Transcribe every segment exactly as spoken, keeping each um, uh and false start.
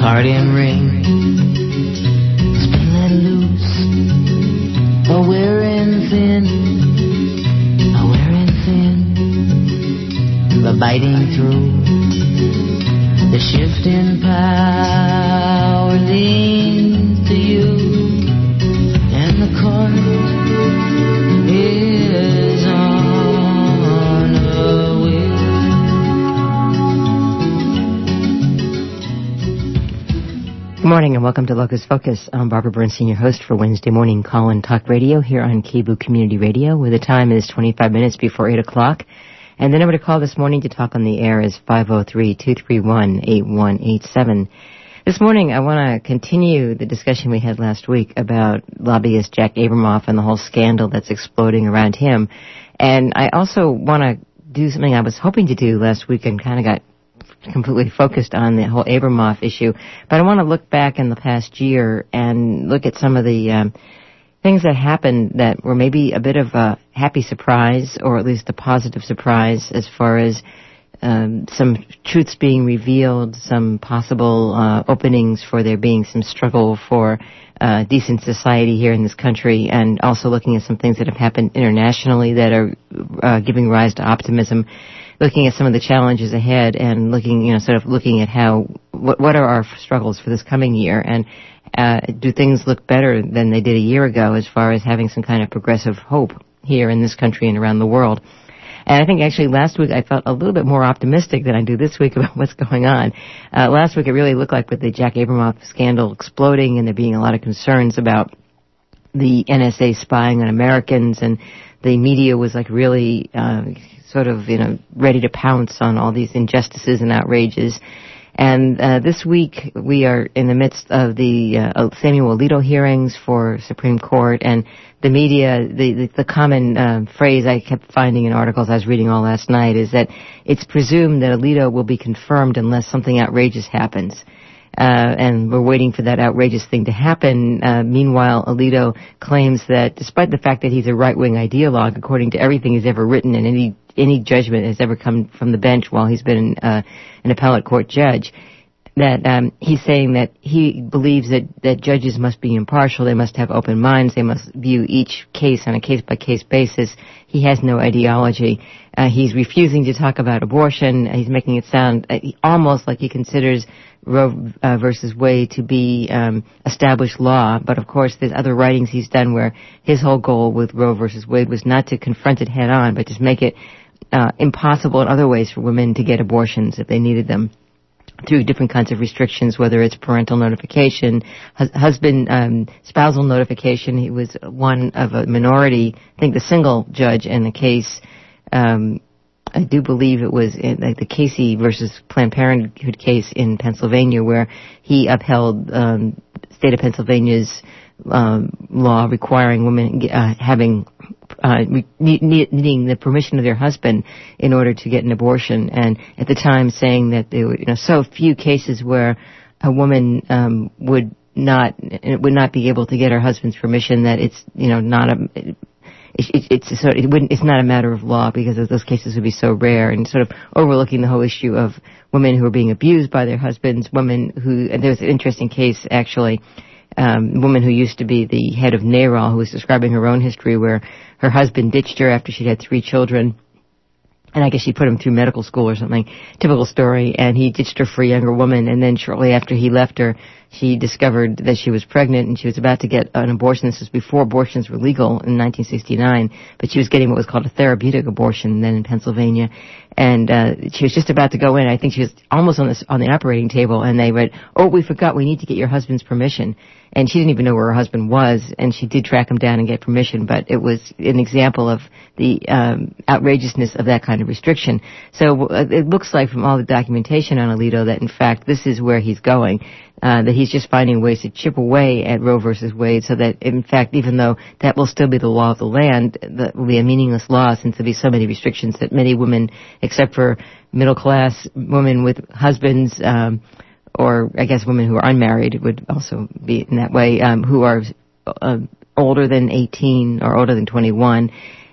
accordion ring has been let loose. Oh, wearing thin, oh, wearing thin, but biting through the shifting power leans to you, and the court is on a wheel. Good morning and welcome to Locus Focus. I'm Barbara Bernstein, your host for Wednesday morning call-in talk radio here on Kibu Community Radio, where the time is twenty-five minutes before eight o'clock. And the number to call this morning to talk on the air is five oh three, two three one, eight one eight seven. This morning I want to continue the discussion we had last week about lobbyist Jack Abramoff and the whole scandal that's exploding around him. And I also want to do something I was hoping to do last week and kind of got completely focused on the whole Abramoff issue, but I want to look back in the past year and look at some of the um, things that happened that were maybe a bit of a happy surprise, or at least a positive surprise, as far as um, some truths being revealed, some possible uh, openings for there being some struggle for uh, decent society here in this country, and also looking at some things that have happened internationally that are uh, giving rise to optimism. Looking at some of the challenges ahead and looking, you know, sort of looking at how, what, what are our struggles for this coming year, and uh, do things look better than they did a year ago as far as having some kind of progressive hope here in this country and around the world. And I think actually last week I felt a little bit more optimistic than I do this week about what's going on. Uh, last week it really looked like with the Jack Abramoff scandal exploding and there being a lot of concerns about the N S A spying on Americans, and the media was like really uh, sort of, you know, ready to pounce on all these injustices and outrages. And uh, this week we are in the midst of the uh, Samuel Alito hearings for Supreme Court, and the media, the, the, the common uh, phrase I kept finding in articles I was reading all last night is that it's presumed that Alito will be confirmed unless something outrageous happens. Uh, and we're waiting for that outrageous thing to happen. Uh, meanwhile, Alito claims that despite the fact that he's a right-wing ideologue, according to everything he's ever written and any any judgment has ever come from the bench while he's been uh, an appellate court judge, that um, he's saying that he believes that, that judges must be impartial, they must have open minds, they must view each case on a case-by-case basis. He has no ideology. Uh, he's refusing to talk about abortion. He's making it sound uh, almost like he considers Roe uh, versus Wade to be um, established law, but of course there's other writings he's done where his whole goal with Roe versus Wade was not to confront it head on, but just make it uh, impossible in other ways for women to get abortions if they needed them, through different kinds of restrictions, whether it's parental notification, hus- husband, um, spousal notification. He was one of a minority, I think the single judge in the case. Um, I do believe it was in, like the Casey versus Planned Parenthood case in Pennsylvania, where he upheld um, state of Pennsylvania's um, law requiring women uh, having uh, needing the permission of their husband in order to get an abortion, and at the time saying that there were, you know, so few cases where a woman um, would not would not be able to get her husband's permission that it's, you know, not a It, it, it's so it wouldn't. It's not a matter of law because those cases would be so rare, and sort of overlooking the whole issue of women who are being abused by their husbands, women who. And there was an interesting case actually, um, a woman who used to be the head of NARAL, who was describing her own history, where her husband ditched her after she'd had three children. And I guess she put him through medical school or something. Typical story. And he ditched her for a younger woman. And then shortly after he left her, she discovered that she was pregnant and she was about to get an abortion. This was before abortions were legal in nineteen sixty-nine. But she was getting what was called a therapeutic abortion then in Pennsylvania. And uh she was just about to go in. I think she was almost on the, on the operating table. And they went, "Oh, we forgot. We need to get your husband's permission." And she didn't even know where her husband was, and she did track him down and get permission, but it was an example of the um, outrageousness of that kind of restriction. So uh, it looks like from all the documentation on Alito that, in fact, this is where he's going, uh, that he's just finding ways to chip away at Roe versus Wade, so that, in fact, even though that will still be the law of the land, that will be a meaningless law since there'll be so many restrictions that many women, except for middle-class women with husbands, um, or I guess women who are unmarried would also be in that way, um, who are uh, older than eighteen or older than twenty-one,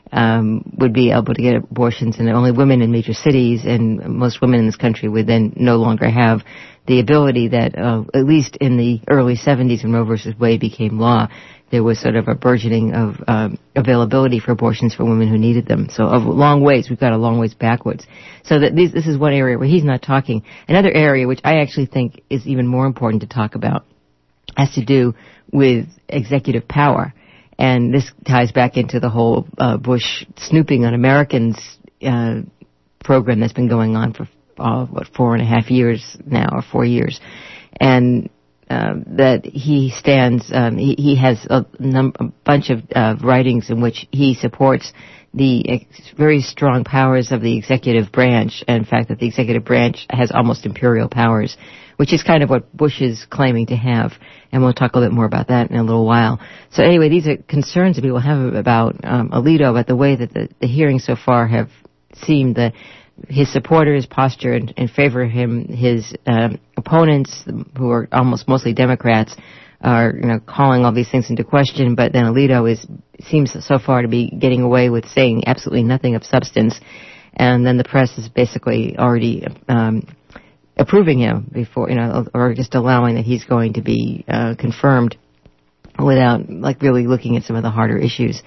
um, would be able to get abortions, and only women in major cities, and most women in this country would then no longer have the ability that, uh, at least in the early seventies when Roe versus Wade became law, there was sort of a burgeoning of um, availability for abortions for women who needed them. So of long ways, we've got a long ways backwards. So that these, this is one area where he's not talking. Another area which I actually think is even more important to talk about has to do with executive power. And this ties back into the whole uh, Bush snooping on Americans uh, program that's been going on for, uh, what, four and a half years now, or four years. And Uh, that he stands, um, he, he has a, num- a bunch of uh, writings in which he supports the ex- very strong powers of the executive branch, and in fact that the executive branch has almost imperial powers, which is kind of what Bush is claiming to have, and we'll talk a little bit more about that in a little while. So anyway, these are concerns that people have about um, Alito, about the way that the, the hearings so far have seemed that his supporters posture in, in favor of him. His um, opponents, who are almost mostly Democrats, are you know calling all these things into question. But then Alito is seems so far to be getting away with saying absolutely nothing of substance, and then the press is basically already um, approving him before you know, or just allowing that he's going to be uh, confirmed without like really looking at some of the harder issues.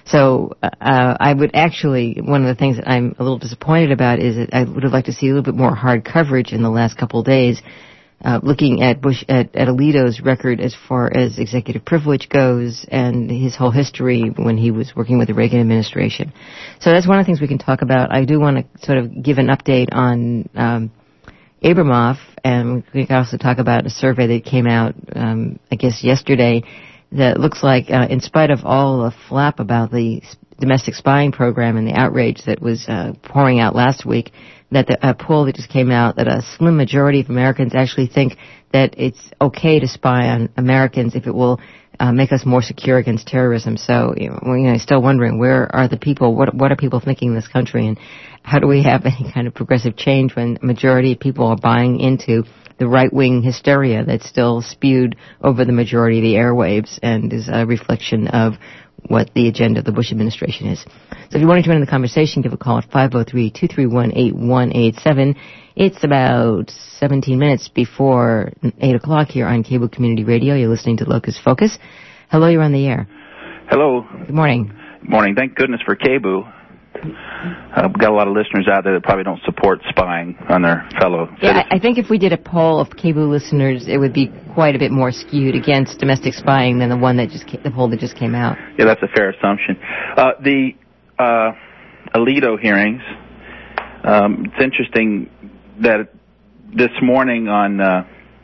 So uh, I would actually, one of the things that I'm a little disappointed about is that I would have liked to see a little bit more hard coverage in the last couple of days, uh, looking at Bush, at, at Alito's record as far as executive privilege goes and his whole history when he was working with the Reagan administration. So that's one of the things we can talk about. I do want to sort of give an update on um, Abramoff, and we can also talk about a survey that came out, um, I guess, yesterday, that looks like, uh, in spite of all the flap about the domestic spying program and the outrage that was uh, pouring out last week, that the a poll that just came out that a slim majority of Americans actually think that it's okay to spy on Americans if it will uh, make us more secure against terrorism. So, you know, you know, still wondering where are the people, what what are people thinking in this country, and how do we have any kind of progressive change when a majority of people are buying into the right-wing hysteria that's still spewed over the majority of the airwaves and is a reflection of what the agenda of the Bush administration is. So if you want to join in the conversation, give a call at five oh three, two three one, eight one eight seven. It's about seventeen minutes before eight o'clock here on Cable Community Radio. You're listening to Locus Focus. Hello, you're on the air. Hello. Good morning. Good morning. Thank goodness for K B U. Uh, we've got a lot of listeners out there that probably don't support spying on their fellow citizens. Yeah, I, I think if we did a poll of K B U listeners, it would be quite a bit more skewed against domestic spying than the one that just came, the poll that just came out. Yeah, that's a fair assumption. Uh, the uh, Alito hearings, um, it's interesting that this morning on uh,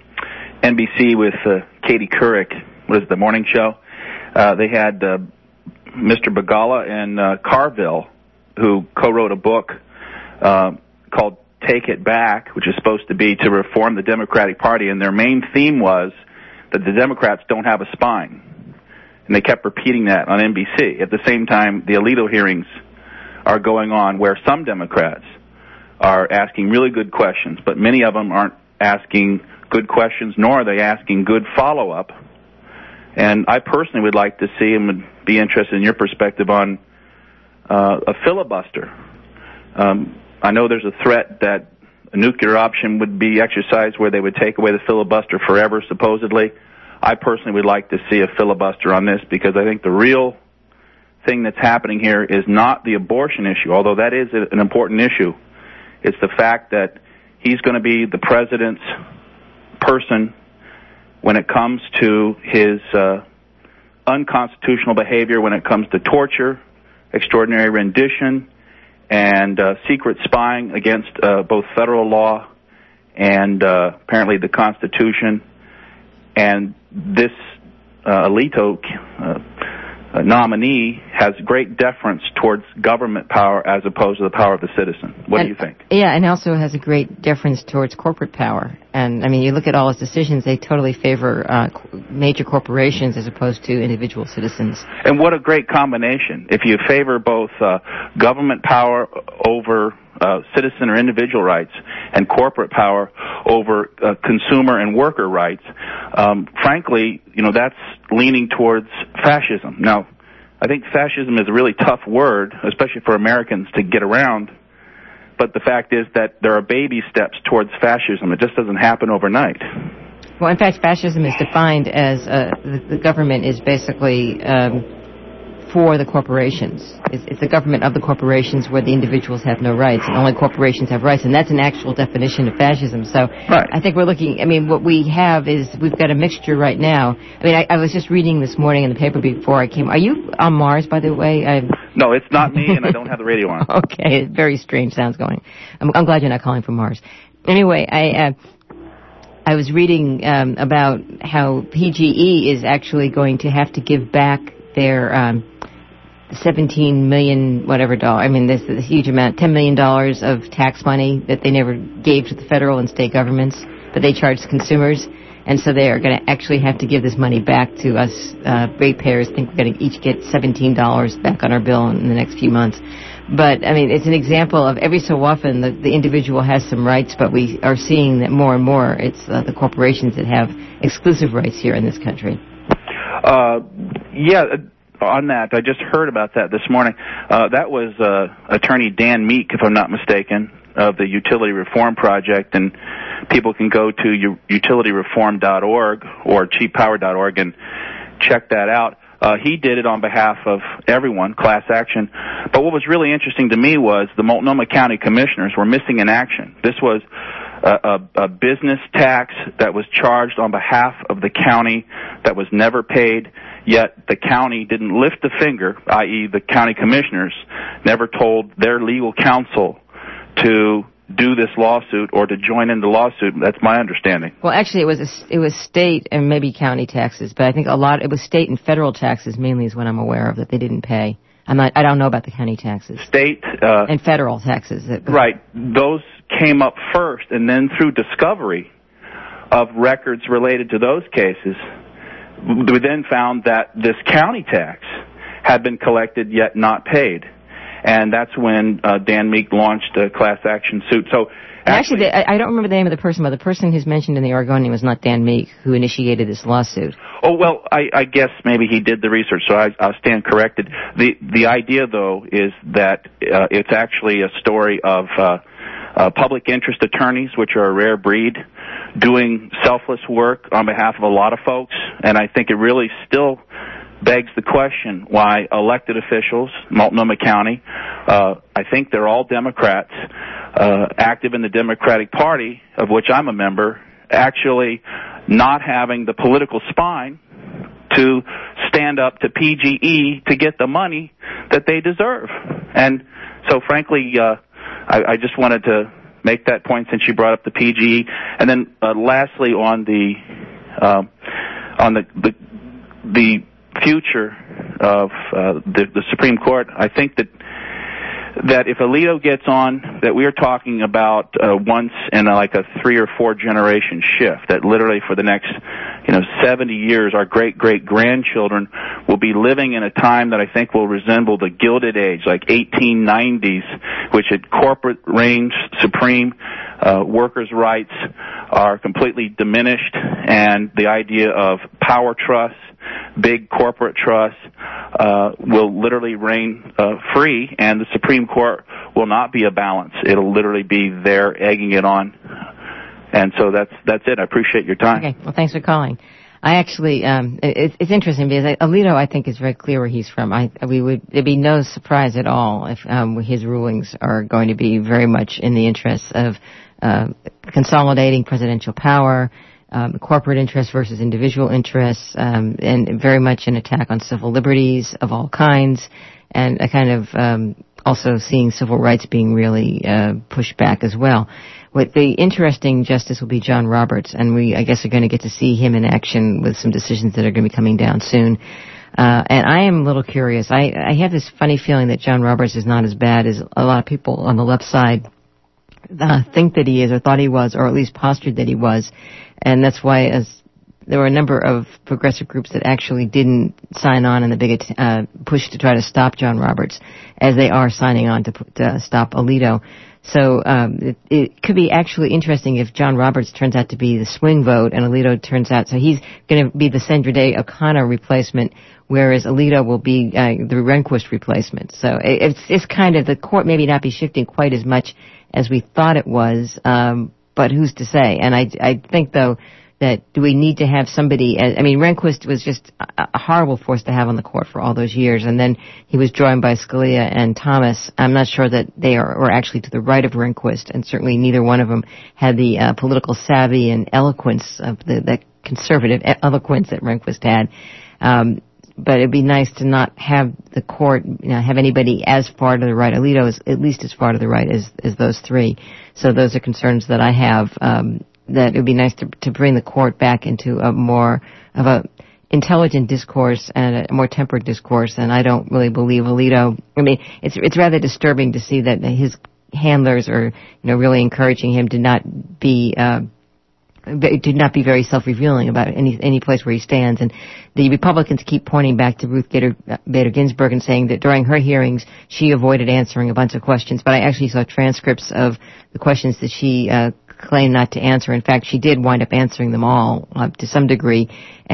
N B C with uh, Katie Couric, what is it, the morning show, uh, they had uh, Mister Begala and uh, Carville, who co-wrote a book uh, called Take It Back, which is supposed to be to reform the Democratic Party, and their main theme was that the Democrats don't have a spine. And they kept repeating that on N B C. At the same time, the Alito hearings are going on where some Democrats are asking really good questions, but many of them aren't asking good questions, nor are they asking good follow-up. And I personally would like to see and would be interested in your perspective on Uh, a filibuster. Um, I know there's a threat that a nuclear option would be exercised where they would take away the filibuster forever, supposedly. I personally would like to see a filibuster on this because I think the real thing that's happening here is not the abortion issue, although that is an important issue. It's the fact that he's going to be the president's person when it comes to his uh, unconstitutional behavior, when it comes to torture, extraordinary rendition, and uh, secret spying against uh, both federal law and uh, apparently the Constitution. And this uh, Alito uh, nominee has great deference towards government power as opposed to the power of the citizen. What and, do you think? Yeah, and also has a great deference towards corporate power. And, I mean, you look at all his decisions, they totally favor uh, major corporations as opposed to individual citizens. And what a great combination. If you favor both uh, government power over uh, citizen or individual rights and corporate power over uh, consumer and worker rights, um, frankly, you know, that's leaning towards fascism. Now, I think fascism is a really tough word, especially for Americans to get around, but the fact is that there are baby steps towards fascism. It just doesn't happen overnight. Well, in fact, fascism is defined as uh, the, the government is basically um, for the corporations. It's, it's the government of the corporations where the individuals have no rights, and only corporations have rights, and that's an actual definition of fascism. So right. I think we're looking, I mean, what we have is we've got a mixture right now. I mean, I, I was just reading this morning in the paper before I came. Are you on Mars, by the way? I, no, it's not me, and I don't have the radio on. Okay, very strange sounds going. I'm, I'm glad you're not calling from Mars. Anyway, I... Uh, I was reading um, about how P G E is actually going to have to give back their um, seventeen million whatever dollar. I mean, this is a huge amount, ten million dollars of tax money that they never gave to the federal and state governments, but they charged consumers, and so they are going to actually have to give this money back to us uh, ratepayers. I think we're going to each get seventeen dollars back on our bill in the next few months. But, I mean, it's an example of every so often the, the individual has some rights, but we are seeing that more and more it's uh, the corporations that have exclusive rights here in this country. Uh, yeah, on that, I just heard about that this morning. Uh, that was uh, Attorney Dan Meek, if I'm not mistaken, of the Utility Reform Project, and people can go to utility reform dot org or cheap power dot org and check that out. Uh, he did it on behalf of everyone, class action. But what was really interesting to me was the Multnomah County Commissioners were missing in action. This was a, a, a business tax that was charged on behalf of the county that was never paid, yet the county didn't lift a finger, that is the county commissioners never told their legal counsel to do this lawsuit or to join in the lawsuit. That's my understanding. Well, actually, it was a, it was state and maybe county taxes, but I think a lot it was state and federal taxes mainly is what I'm aware of that they didn't pay. I'm not. I don't know about the county taxes. State uh, and federal taxes. Right. Those came up first, and then through discovery of records related to those cases, we then found that this county tax had been collected yet not paid. And that's when uh, Dan Meek launched a class action suit. So actually, actually I, I don't remember the name of the person, but the person who's mentioned in the Oregonian was not Dan Meek, who initiated this lawsuit. Oh well, I, I guess maybe he did the research, so I, I'll stand corrected. The the idea, though, is that uh, it's actually a story of uh, uh, public interest attorneys, which are a rare breed, doing selfless work on behalf of a lot of folks, and I think it really still begs the question why elected officials, Multnomah County, uh, I think they're all Democrats, uh, active in the Democratic Party, of which I'm a member, actually not having the political spine to stand up to P G E to get the money that they deserve. And so, frankly, uh, I, I just wanted to make that point since you brought up the P G E. And then, uh, lastly, on the uh, on the the, the future of uh, the, the Supreme Court, I think that that if Alito gets on, that we are talking about uh, once in a, like a three or four generation shift, that literally for the next, you know, seventy years, our great-great-grandchildren will be living in a time that I think will resemble the Gilded Age, like eighteen nineties, which at corporate reigns supreme, uh, workers' rights are completely diminished, and the idea of power trusts, big corporate trusts, uh, will literally reign uh, free, and the Supreme Court will not be a balance. It'll literally be there egging it on. And so that's that's it. I appreciate your time. Okay. Well, thanks for calling. I actually, um, it, it's interesting because Alito, I think, is very clear where he's from. I, we would, it'd be no surprise at all if um, his rulings are going to be very much in the interests of uh, consolidating presidential power, um, corporate interests versus individual interests, um, and very much an attack on civil liberties of all kinds, and a kind of um, also seeing civil rights being really uh, pushed back as well. What the interesting justice will be John Roberts, and we, I guess, are going to get to see him in action with some decisions that are going to be coming down soon. Uh, and I am a little curious. I, I have this funny feeling that John Roberts is not as bad as a lot of people on the left side uh, think that he is, or thought he was, or at least postured that he was. And that's why, as there were a number of progressive groups that actually didn't sign on in the big uh, push to try to stop John Roberts, as they are signing on to, to stop Alito. So um, it, it could be actually interesting if John Roberts turns out to be the swing vote and Alito turns out, so he's going to be the Sandra Day O'Connor replacement, whereas Alito will be uh, the Rehnquist replacement. So it, it's, it's kind of, the court maybe not be shifting quite as much as we thought it was, um, but who's to say? And I, I think, though, that do we need to have somebody, I mean, Rehnquist was just a, a horrible force to have on the court for all those years, and then he was joined by Scalia and Thomas. I'm not sure that they are, were actually to the right of Rehnquist, and certainly neither one of them had the uh, political savvy and eloquence of the, the conservative eloquence that Rehnquist had. Um, but it'd be nice to not have the court, you know, have anybody as far to the right. Alito is at least as far to the right as, as those three. So those are concerns that I have. Um, that it would be nice to, to bring the court back into a more of a intelligent discourse and a more tempered discourse. And I don't really believe Alito. I mean, it's it's rather disturbing to see that his handlers are, you know, really encouraging him to not be uh, to not be very self-revealing about any any place where he stands. And the Republicans keep pointing back to Ruth Bader, Bader Ginsburg and saying that during her hearings she avoided answering a bunch of questions. But I actually saw transcripts of the questions that she uh, claimed not to answer. In fact, she did wind up answering them all uh, to some degree,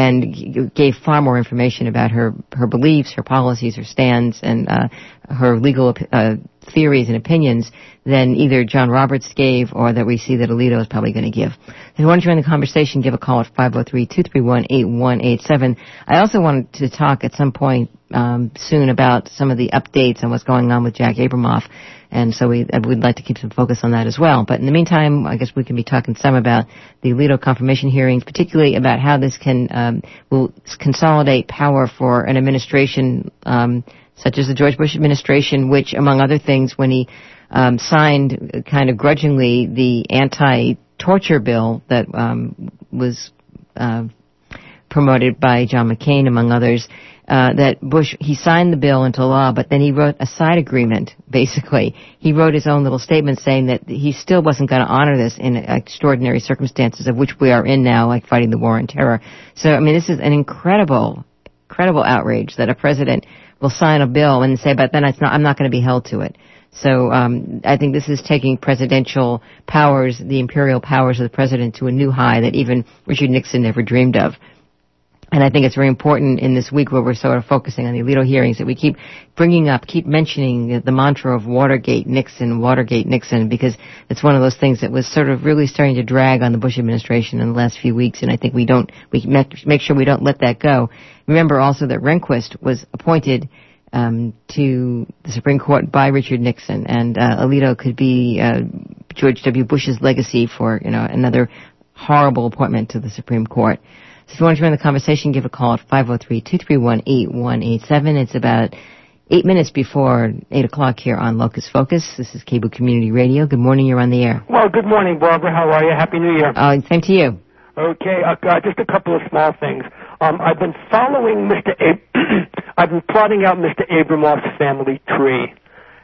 and gave far more information about her her beliefs, her policies, her stands, and uh, her legal uh, theories and opinions than either John Roberts gave or that we see that Alito is probably going to give. If you want to join the conversation, give a call at five oh three, two three one, eight one eight seven. I also wanted to talk at some point um, soon about some of the updates on what's going on with Jack Abramoff. And so we, we'd like to keep some focus on that as well. But in the meantime, I guess we can be talking some about the Alito confirmation hearings, particularly about how this can um, will consolidate power for an administration um, such as the George Bush administration, which, among other things, when he um, signed kind of grudgingly the anti-torture bill that um, was uh, promoted by John McCain, among others, Uh, that Bush, he signed the bill into law, but then he wrote a side agreement, basically. He wrote his own little statement saying that he still wasn't going to honor this in extraordinary circumstances of which we are in now, like fighting the war on terror. So, I mean, this is an incredible, incredible outrage that a president will sign a bill and say, but then it's not, I'm not going to be held to it. So um, I think this is taking presidential powers, the imperial powers of the president, to a new high that even Richard Nixon never dreamed of. And I think it's very important in this week where we're sort of focusing on the Alito hearings that we keep bringing up, keep mentioning the mantra of Watergate Nixon, Watergate Nixon, because it's one of those things that was sort of really starting to drag on the Bush administration in the last few weeks, and I think we don't, we make sure we don't let that go. Remember also that Rehnquist was appointed um, to the Supreme Court by Richard Nixon, and uh, Alito could be uh, George W. Bush's legacy for, you know, another horrible appointment to the Supreme Court. So if you want to join the conversation, give a call at five oh three, two three one, eight one eight seven. It's about eight minutes before eight o'clock here on Locus Focus. This is Cable Community Radio. Good morning. You're on the air. Well, good morning, Barbara. How are you? Happy New Year. Uh, same to you. Okay. Uh, uh, just a couple of small things. Um, I've been following Mister Ab- I've been plotting out Mister Abramoff's family tree.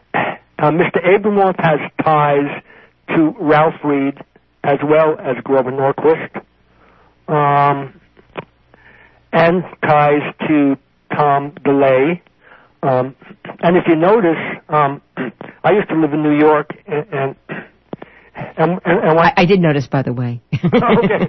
Uh, Mister Abramoff has ties to Ralph Reed as well as Grover Norquist. Um... and ties to Tom DeLay. Um, and if you notice, um, I used to live in New York, and and, and, and when I, I did notice, by the way. Okay.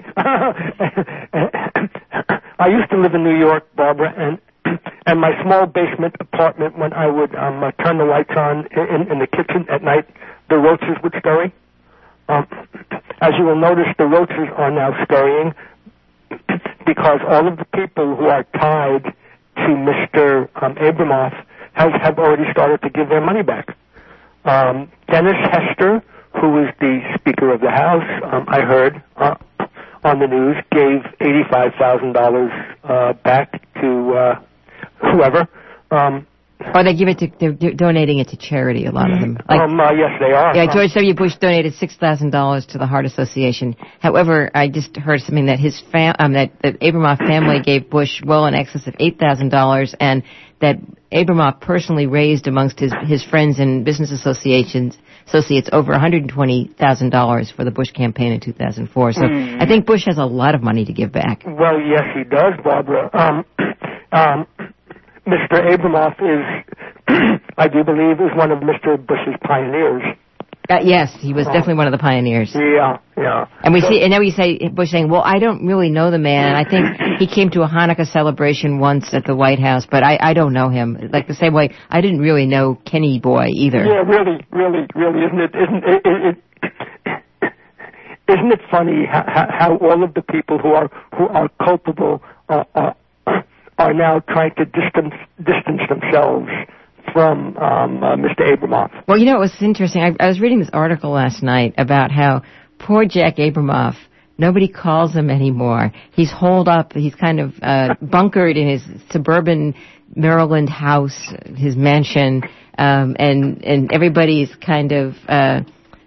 I used to live in New York, Barbara, and and my small basement apartment, when I would um, uh, turn the lights on in, in the kitchen at night, the roaches would scurry. Um, as you will notice, the roaches are now scurrying, because all of the people who are tied to Mister Um, Abramoff has, have already started to give their money back. Um, Dennis Hester, who is the Speaker of the House, um, I heard uh, on the news, gave eighty-five thousand dollars uh, back to uh, whoever. Um, Or they give it to, they're do- donating it to charity, a lot of them. Like, um, uh, yes, they are. Yeah, George W. Bush donated six thousand dollars to the Heart Association. However, I just heard something that his fam- um, that the Abramoff family gave Bush well in excess of eight thousand dollars, and that Abramoff personally raised amongst his, his friends and business associations associates over one hundred twenty thousand dollars for the Bush campaign in two thousand four. So mm. I think Bush has a lot of money to give back. Well, yes, he does, Barbara. Um, um, Mister Abramoff is, I do believe, is one of Mister Bush's pioneers. Uh, yes, he was definitely one of the pioneers. Yeah, yeah. And we so, see, and now we say Bush saying, "Well, I don't really know the man. I think he came to a Hanukkah celebration once at the White House, but I, I don't know him." Like the same way, I didn't really know Kenny Boy either. Yeah, really, really, really, isn't it? Isn't it? it, it isn't it funny how, how all of the people who are who are culpable uh, uh, are now trying to distance distance themselves from um, uh, Mister Abramoff? Well, you know, it was interesting. I, I was reading this article last night about how poor Jack Abramoff, nobody calls him anymore. He's holed up. He's kind of uh, bunkered in his suburban Maryland house, his mansion, um, and and everybody's kind of uh,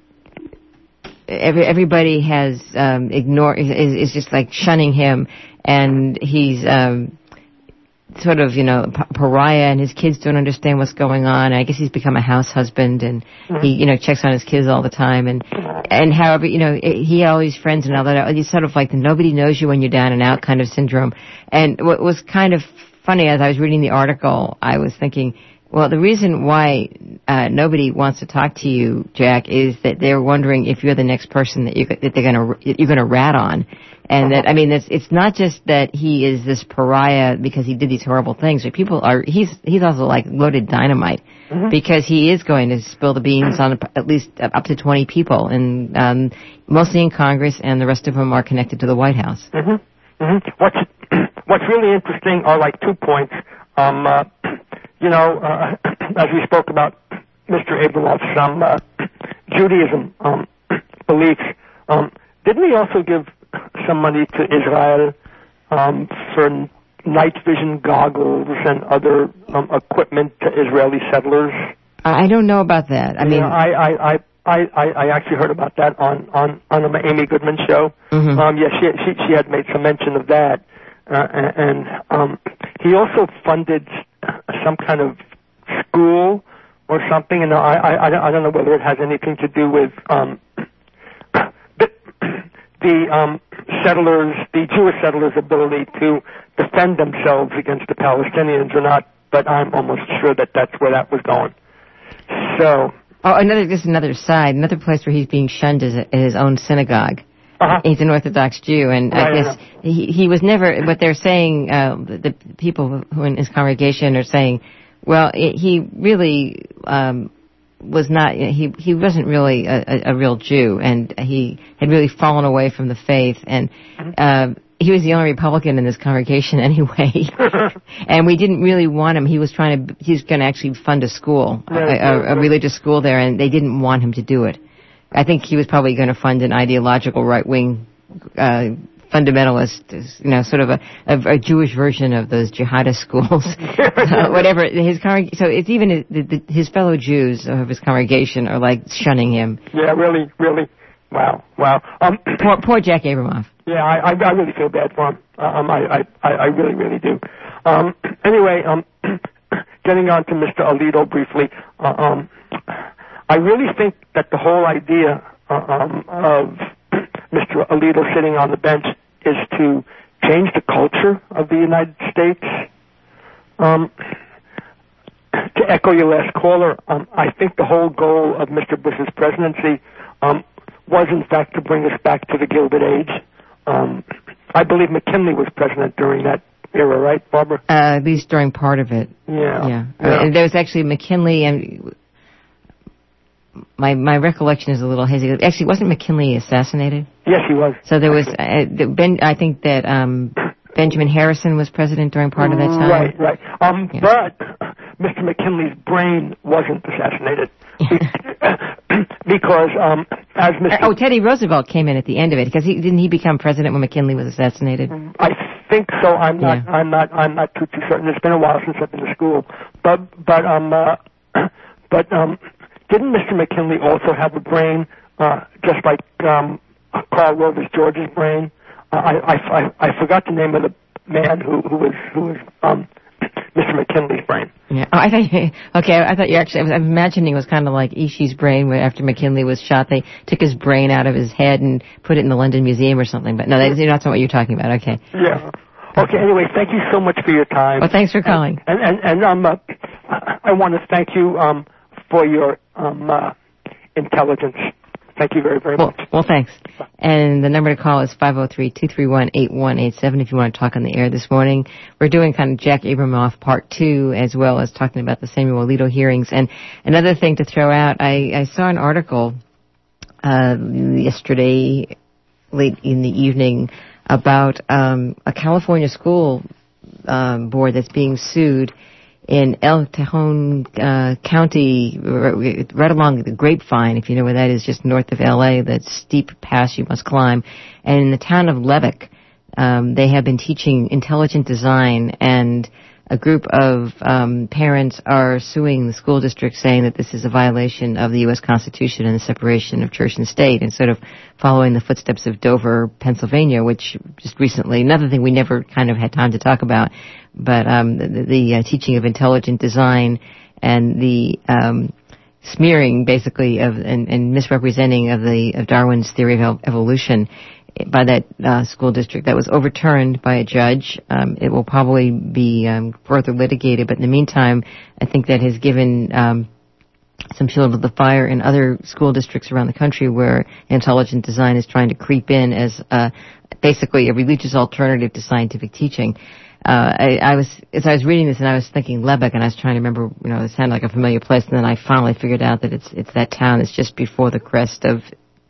every, everybody has um, ignored is, is just like shunning him, and he's. Um, sort of, you know, p- pariah, and his kids don't understand what's going on. I guess he's become a house husband, and mm-hmm. he, you know, checks on his kids all the time. And and however, you know, he had all these friends and all that. He's sort of like the nobody knows you when you're down and out kind of syndrome. And what was kind of funny, as I was reading the article, I was thinking, well, the reason why uh, nobody wants to talk to you, Jack, is that they're wondering if you're the next person that, you, that they're going to you're going to rat on. And that, I mean, it's, it's not just that he is this pariah because he did these horrible things, but people are, he's, he's also like loaded dynamite mm-hmm. because he is going to spill the beans on at least up to twenty people, and, um, mostly in Congress, and the rest of them are connected to the White House. Mm-hmm. Mm-hmm. What's, what's really interesting are like two points. Um, uh, you know, uh, as we spoke about Mister Abramoff's, um, uh, Judaism, um, beliefs, um, didn't he also give some money to Israel um, for night vision goggles and other um, equipment to Israeli settlers? I don't know about that. I you mean, know, I, I, I, I, I actually heard about that on on on the Amy Goodman show. Mm-hmm. Um, yeah, she, she she had made some mention of that, uh, and, and um, he also funded some kind of school or something. And I I I don't know whether it has anything to do with um, the um, settlers, the Jewish settlers' ability to defend themselves against the Palestinians or not, but I'm almost sure that that's where that was going. So. Oh, another, just another side, another place where he's being shunned is his own synagogue. Uh-huh. He's an Orthodox Jew, and right, I guess he, he was never, what they're saying, uh, the, the people who in his congregation are saying, well, it, he really, um, was not, he he wasn't really a, a, a real Jew, and he had really fallen away from the faith, and uh, he was the only Republican in this congregation anyway, and we didn't really want him. He was trying to, he was going to actually fund a school, a, a, a religious school there, and they didn't want him to do it. I think he was probably going to fund an ideological right-wing uh fundamentalist, you know, sort of a, a, a Jewish version of those jihadist schools, uh, whatever. His congreg- so it's even his, the, his fellow Jews of his congregation are like shunning him. Yeah, really, really. Wow, wow. Um, poor, poor Jack Abramoff. Yeah, I, I, I really feel bad for him. Um, I, I, I really, really do. Um, anyway, um, getting on to Mister Alito briefly, uh, um, I really think that the whole idea uh, um, of Mister Alito sitting on the bench is to change the culture of the United States. Um, to echo your last caller, um, I think the whole goal of Mister Bush's presidency um, was, in fact, to bring us back to the Gilded Age. Um, I believe McKinley was president during that era, right, Barbara? Uh, at least during part of it. Yeah. Yeah. yeah. Uh, there was actually McKinley, and my my recollection is a little hazy. Actually, wasn't McKinley assassinated? Yes, he was. So there was uh, Ben. I think that um, Benjamin Harrison was president during part of that time. Right, right. Um, yeah. But Mister McKinley's brain wasn't assassinated because, um, as Mister Oh, Teddy Roosevelt came in at the end of it because he didn't he become president when McKinley was assassinated? I think so. I'm not. Yeah. I'm not. I'm not too too certain. It's been a while since I've been to school. But but um uh, but um didn't Mister McKinley also have a brain uh, just like um, Carl Rovers George's brain? Uh, I, I I I forgot the name of the man who who was who was um Mister McKinley's brain. Yeah. Oh, I thought, okay, I thought you actually, I was imagining it was kind of like Ishii's brain, where after McKinley was shot, they took his brain out of his head and put it in the London Museum or something. But no, that's not what you're talking about. Okay. Yeah. Okay, anyway, thank you so much for your time. Well, thanks for calling. And, and, and, and um, uh, I want to thank you um, for your um, uh, intelligence. Thank you very, very well, much. Well, thanks. And the number to call is five oh three, two three one, eight one eight seven if you want to talk on the air this morning. We're doing kind of Jack Abramoff part two, as well as talking about the Samuel Alito hearings. And another thing to throw out, I, I saw an article uh, yesterday, late in the evening, about um, a California school um, board that's being sued in El Tejon uh, County, right along the Grapevine, if you know where that is, just north of L A, that steep pass you must climb. And in the town of Lubbock, um, they have been teaching intelligent design, and a group of um, parents are suing the school district, saying that this is a violation of the U S Constitution and the separation of church and state, and sort of following the footsteps of Dover, Pennsylvania, which just recently, another thing we never kind of had time to talk about, but um, the, the uh, teaching of intelligent design and the um, smearing, basically, of and, and misrepresenting of the of Darwin's theory of evolution by that uh, school district. That was overturned by a judge. Um, it will probably be um, further litigated, but in the meantime, I think that has given um, some fuel to the fire in other school districts around the country where intelligent design is trying to creep in as uh, basically a religious alternative to scientific teaching. Uh, I, I was, as I was reading this, and I was thinking Lubbock, and I was trying to remember, you know, it sounded like a familiar place, and then I finally figured out that it's it's that town. It's just before the crest of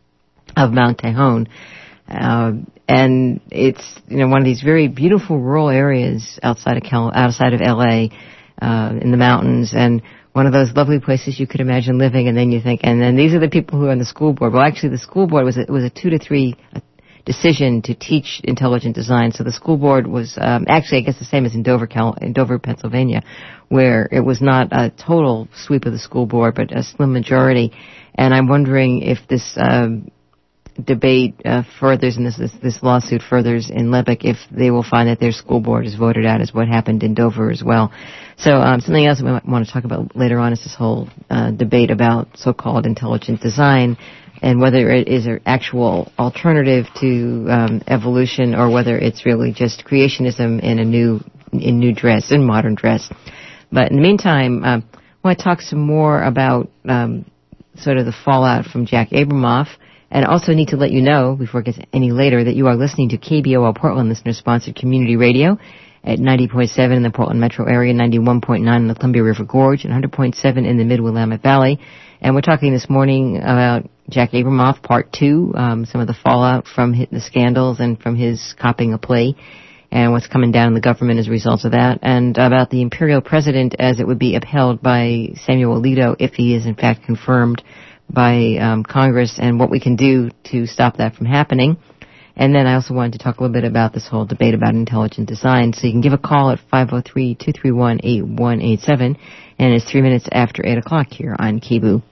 of Mount Tejon. Uh, and it's, you know, one of these very beautiful rural areas outside of Cal- outside of L A, uh, in the mountains, and one of those lovely places you could imagine living. And then you think, and then these are the people who are on the school board. Well, actually, the school board was a, was a two to three decision to teach intelligent design. So the school board was um, actually, I guess, the same as in Dover, Cal- in Dover, Pennsylvania, where it was not a total sweep of the school board, but a slim majority. And I'm wondering if this Um, debate uh, furthers and this, this this lawsuit furthers in Lubbock, if they will find that their school board is voted out, as what happened in Dover as well. So um, something else we might want to talk about later on is this whole uh, debate about so-called intelligent design and whether it is an actual alternative to um, evolution or whether it's really just creationism in a new in new dress, in modern dress. But in the meantime, um, I want to talk some more about um, sort of the fallout from Jack Abramoff. And also need to let you know, before it gets any later, that you are listening to K B O L Portland, listener-sponsored community radio at ninety point seven in the Portland metro area, ninety-one point nine in the Columbia River Gorge, and one hundred point seven in the Mid-Willamette Valley. And we're talking this morning about Jack Abramoff, part two, um, some of the fallout from the scandals and from his copying a plea, and what's coming down in the government as a result of that, and about the imperial president as it would be upheld by Samuel Alito if he is in fact confirmed by um, Congress, and what we can do to stop that from happening. And then I also wanted to talk a little bit about this whole debate about intelligent design. So you can give a call at five oh three, two three one, eight one eight seven, and it's three minutes after eight o'clock here on K B O.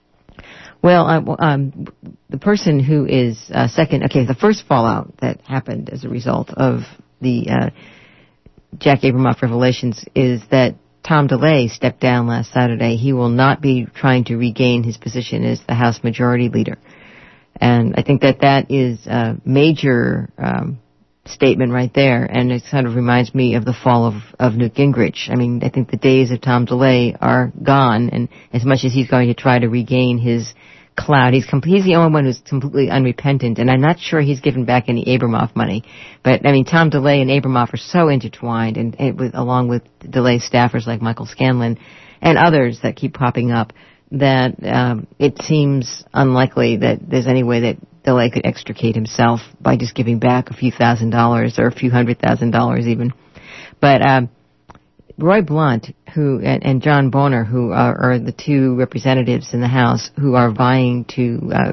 Well, uh, um, the person who is uh, second, okay, the first fallout that happened as a result of the uh, Jack Abramoff revelations is that Tom DeLay stepped down last Saturday. He will not be trying to regain his position as the House Majority Leader. And I think that that is a major um, statement right there, and it kind of reminds me of the fall of, of Newt Gingrich. I mean, I think the days of Tom DeLay are gone, and as much as he's going to try to regain his clout, he's, com- he's the only one who's completely unrepentant, and I'm not sure he's given back any Abramoff money. But, I mean, Tom DeLay and Abramoff are so intertwined, and, and with, along with DeLay staffers like Michael Scanlon and others that keep popping up, that um, it seems unlikely that there's any way that DeLay could extricate himself by just giving back a few thousand dollars or a few hundred thousand dollars even. But um, Roy Blunt who and, and John Boehner, who are, are the two representatives in the House who are vying to uh,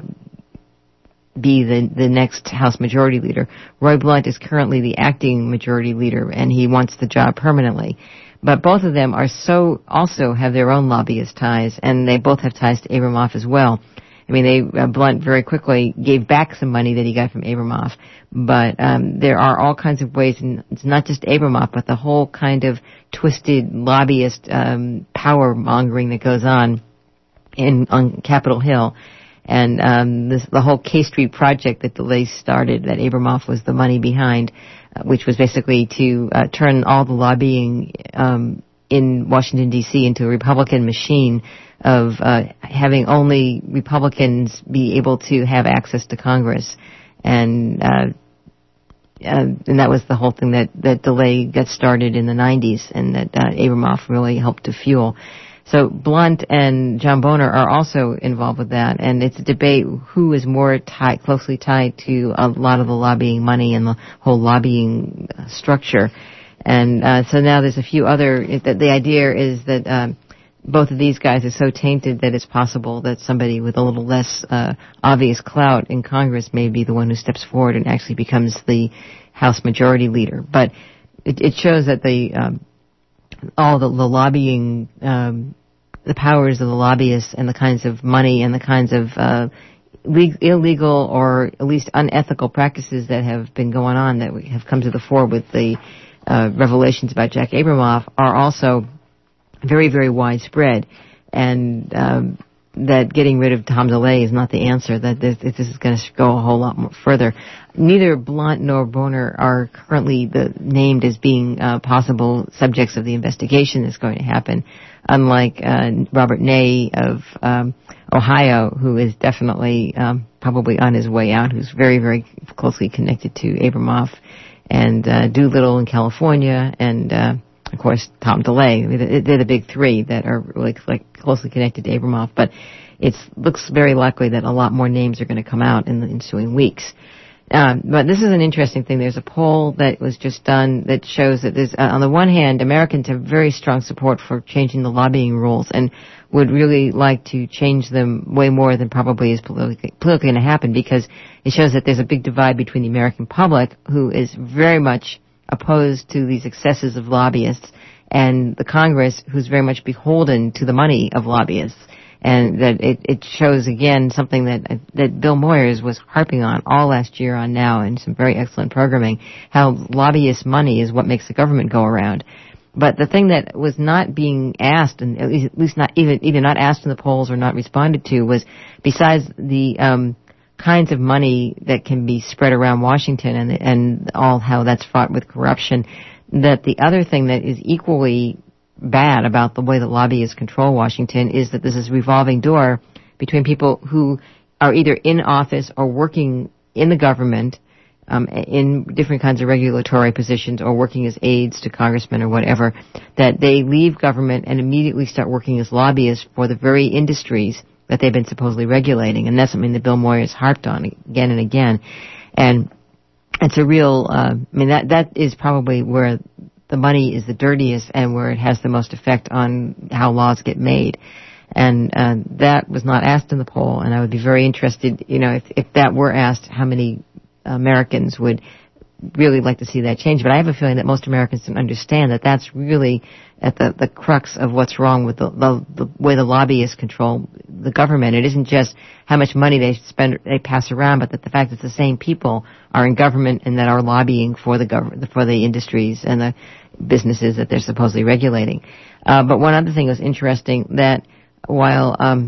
be the, the next House Majority Leader. Roy Blunt is currently the acting Majority Leader, and he wants the job permanently. But both of them are so also have their own lobbyist ties, and they both have ties to Abramoff as well. I mean, they uh, Blunt very quickly gave back some money that he got from Abramoff. But um, there are all kinds of ways, and it's not just Abramoff, but the whole kind of twisted lobbyist um, power mongering that goes on in on Capitol Hill. And um, this, the whole K Street project that DeLay started, that Abramoff was the money behind, uh, which was basically to uh, turn all the lobbying um, in Washington, D C into a Republican machine of uh, having only Republicans be able to have access to Congress. And uh, uh, and that was the whole thing that, that DeLay got started in the nineties, and that uh, Abramoff really helped to fuel. So Blunt and John Boehner are also involved with that, and it's a debate who is more tied, closely tied to a lot of the lobbying money and the whole lobbying structure. And uh, so now there's a few other, the, the idea is that um, both of these guys are so tainted that it's possible that somebody with a little less uh, obvious clout in Congress may be the one who steps forward and actually becomes the House Majority Leader. But it, it shows that the um, all the, the lobbying, um, the powers of the lobbyists and the kinds of money and the kinds of uh, le- illegal or at least unethical practices that have been going on that have come to the fore with the uh, revelations about Jack Abramoff are also very, very widespread, and um, that getting rid of Tom DeLay is not the answer, that this, this is going to go a whole lot more further. Neither Blunt nor Boehner are currently the, named as being uh, possible subjects of the investigation that's going to happen, unlike uh, Robert Ney of um, Ohio, who is definitely um, probably on his way out, who's very, very closely connected to Abramoff, and uh, Doolittle in California, and uh, of course, Tom DeLay. They're the big three that are really like closely connected to Abramoff, but it looks very likely that a lot more names are going to come out in the ensuing weeks. Um, but this is an interesting thing. There's a poll that was just done that shows that there's, uh, on the one hand, Americans have very strong support for changing the lobbying rules and would really like to change them way more than probably is politically, politically going to happen, because it shows that there's a big divide between the American public, who is very much opposed to these excesses of lobbyists, and the Congress, who's very much beholden to the money of lobbyists. And that it, it shows, again, something that that Bill Moyers was harping on all last year on Now, and some very excellent programming, how lobbyist money is what makes the government go around. But the thing that was not being asked, and at least, at least not even either not asked in the polls or not responded to, was besides the um kinds of money that can be spread around Washington and and all how that's fraught with corruption, that the other thing that is equally bad about the way the lobbyists control Washington is that there's this revolving door between people who are either in office or working in the government um, in different kinds of regulatory positions, or working as aides to congressmen or whatever, that they leave government and immediately start working as lobbyists for the very industries that they've been supposedly regulating. And that's something that Bill Moyers harped on again and again. And it's a real, uh, I mean, that that is probably where the money is the dirtiest and where it has the most effect on how laws get made. And uh, that was not asked in the poll, and I would be very interested, you know, if, if that were asked, how many Americans would really like to see that change. But I have a feeling that most Americans don't understand that that's really at the, the crux of what's wrong with the, the, the way the lobbyists control the government. It isn't just how much money they spend, they pass around, but that the fact that the same people are in government and that are lobbying for the government, for the industries and the businesses that they're supposedly regulating. Uh, but one other thing was interesting, that while um,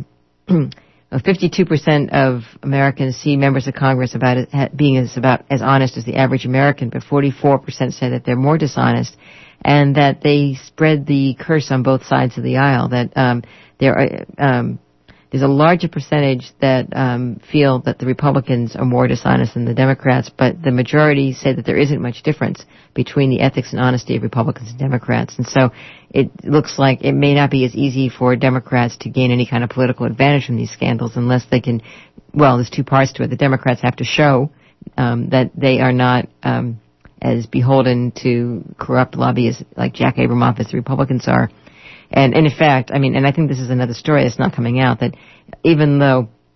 fifty-two percent of Americans see members of Congress about it being as about as honest as the average American, but forty-four percent say that they're more dishonest, and that they spread the curse on both sides of the aisle. That um, there are, um, there's a larger percentage that um, feel that the Republicans are more dishonest than the Democrats, but the majority say that there isn't much difference between the ethics and honesty of Republicans and Democrats. And so it looks like it may not be as easy for Democrats to gain any kind of political advantage from these scandals unless they can, well, there's two parts to it. The Democrats have to show um, that they are not um, as beholden to corrupt lobbyists like Jack Abramoff as the Republicans are. And, and in fact, I mean, and I think this is another story that's not coming out, that even though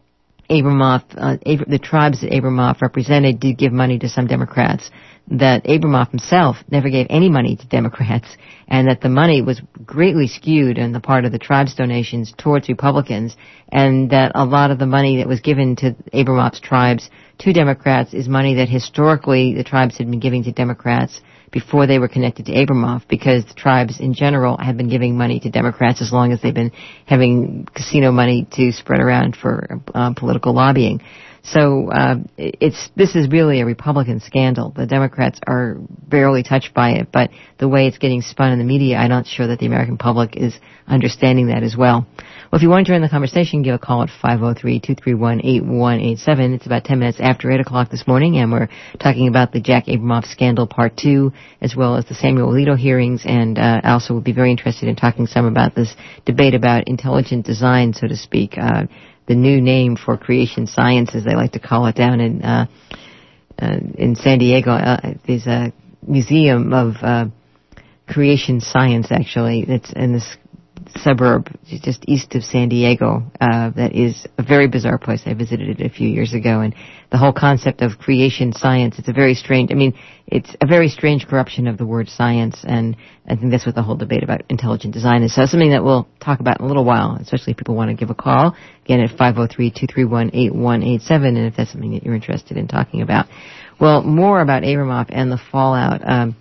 Abramoff, uh, Abr- the tribes that Abramoff represented did give money to some Democrats, that Abramoff himself never gave any money to Democrats, and that the money was greatly skewed on the part of the tribes' donations towards Republicans, and that a lot of the money that was given to Abramoff's tribes to Democrats is money that historically the tribes had been giving to Democrats before they were connected to Abramoff, because the tribes in general had been giving money to Democrats as long as they've been having casino money to spread around for uh, political lobbying. So uh, it's this is really a Republican scandal. The Democrats are barely touched by it, but the way it's getting spun in the media, I'm not sure that the American public is understanding that as well. Well, if you want to join the conversation, give a call at five oh three, two three one, eight one eight seven. It's about ten minutes after eight o'clock this morning, and we're talking about the Jack Abramoff scandal part two, as well as the Samuel Alito hearings, and uh, I also would be very interested in talking some about this debate about intelligent design, so to speak, uh, the new name for creation science, as they like to call it, down in uh, uh, in San Diego. Uh, there's a museum of uh, creation science, actually, that's in this suburb just east of San Diego. Uh, that is a very bizarre place. I visited it a few years ago, and the whole concept of creation science, it's a very strange, I mean, it's a very strange corruption of the word science, and I think that's what the whole debate about intelligent design is. So that's something that we'll talk about in a little while, especially if people want to give a call, again at five oh three, two three one, eight one eight seven, and if that's something that you're interested in talking about. Well, more about Abramoff and the fallout. Um,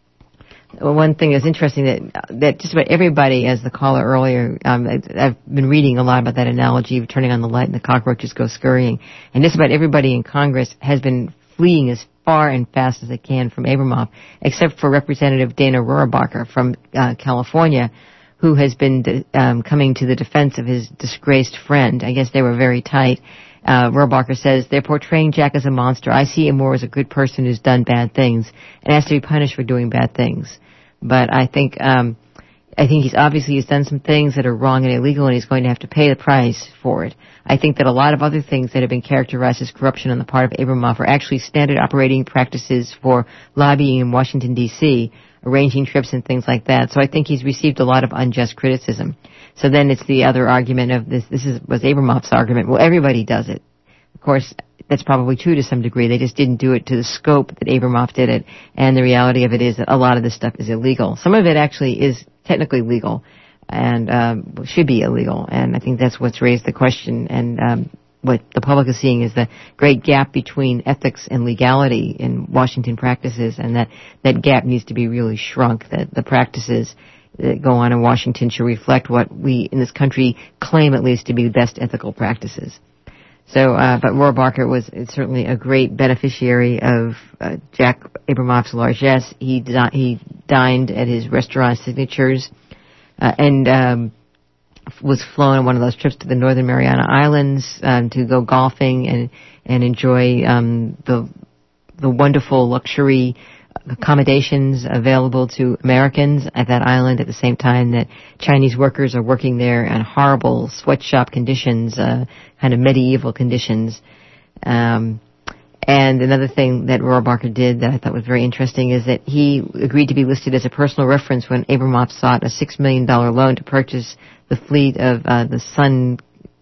One thing that's interesting that that just about everybody, as the caller earlier, um, I've been reading a lot about that analogy of turning on the light and the cockroaches go scurrying, and just about everybody in Congress has been fleeing as far and fast as they can from Abramoff, except for Representative Dana Rohrabacher from uh, California, who has been de- um, coming to the defense of his disgraced friend. I guess they were very tight. Uh, Rohrabacher says, they're portraying Jack as a monster. I see him more as a good person who's done bad things and has to be punished for doing bad things. But I think, um, I think he's obviously he's done some things that are wrong and illegal, and he's going to have to pay the price for it. I think that a lot of other things that have been characterized as corruption on the part of Abramoff are actually standard operating practices for lobbying in Washington, D C, arranging trips and things like that. So I think he's received a lot of unjust criticism. So then it's the other argument of this, this is, was Abramoff's argument. Well, everybody does it. Of course, that's probably true to some degree. They just didn't do it to the scope that Abramoff did it. And the reality of it is that a lot of this stuff is illegal. Some of it actually is technically legal and um, should be illegal. And I think that's what's raised the question. And um, what the public is seeing is the great gap between ethics and legality in Washington practices, and that, that gap needs to be really shrunk, that the practices that go on in Washington should reflect what we in this country claim at least to be the best ethical practices. So, uh, but Rohrabacher was certainly a great beneficiary of uh, Jack Abramoff's largesse. He di- he dined at his restaurant Signatures, uh, and um, was flown on one of those trips to the Northern Mariana Islands um, to go golfing and and enjoy um, the the wonderful luxury accommodations available to Americans at that island at the same time that Chinese workers are working there in horrible sweatshop conditions, uh, kind of medieval conditions. Um, and another thing that Rohrabacher did that I thought was very interesting is that he agreed to be listed as a personal reference when Abramoff sought a six million dollars loan to purchase the fleet of uh, the Sun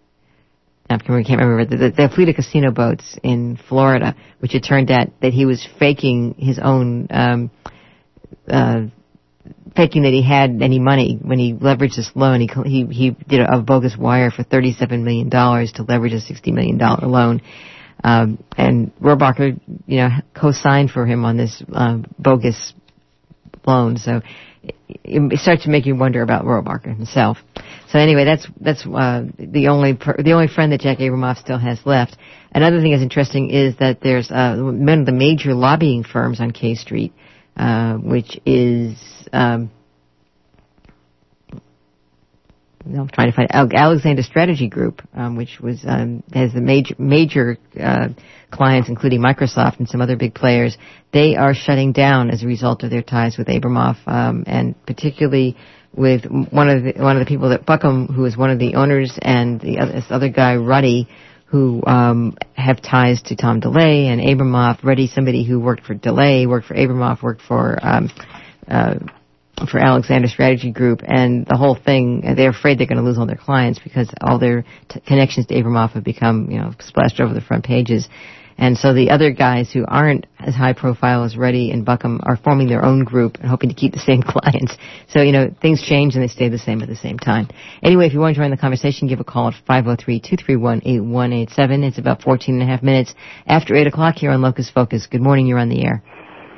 I can't remember, the, the, the fleet of casino boats in Florida, which it turned out that he was faking his own, um, uh, faking that he had any money when he leveraged this loan. He he, he did a, a bogus wire for thirty-seven million dollars to leverage a sixty million dollars loan. Um, and Rohrabacher, you know, co-signed for him on this uh, bogus loan. So it, it starts to make you wonder about Rohrabacher himself. So anyway, that's that's uh, the only per, the only friend that Jack Abramoff still has left. Another thing that's interesting is that there's uh, one of the major lobbying firms on K Street, uh, which is um, I'm trying to find Alexander Strategy Group, um, which was um, has the major major uh, clients, including Microsoft and some other big players. They are shutting down as a result of their ties with Abramoff, um, and particularly with one of the one of the people that Buckham, who is one of the owners, and the other, this other guy Ruddy, who um, have ties to Tom DeLay and Abramoff. Ruddy, somebody who worked for DeLay, worked for Abramoff, worked for um, uh, for Alexander Strategy Group, and the whole thing, they're afraid they're going to lose all their clients because all their t- connections to Abramoff have become, you know, splashed over the front pages. And so the other guys who aren't as high profile as Reddy and Buckham are forming their own group and hoping to keep the same clients. So, you know, things change and they stay the same at the same time. Anyway, if you want to join the conversation, give a call at five oh three, two three one, eight one eight seven. It's about fourteen and a half minutes after eight o'clock here on Locus Focus. Good morning, you're on the air.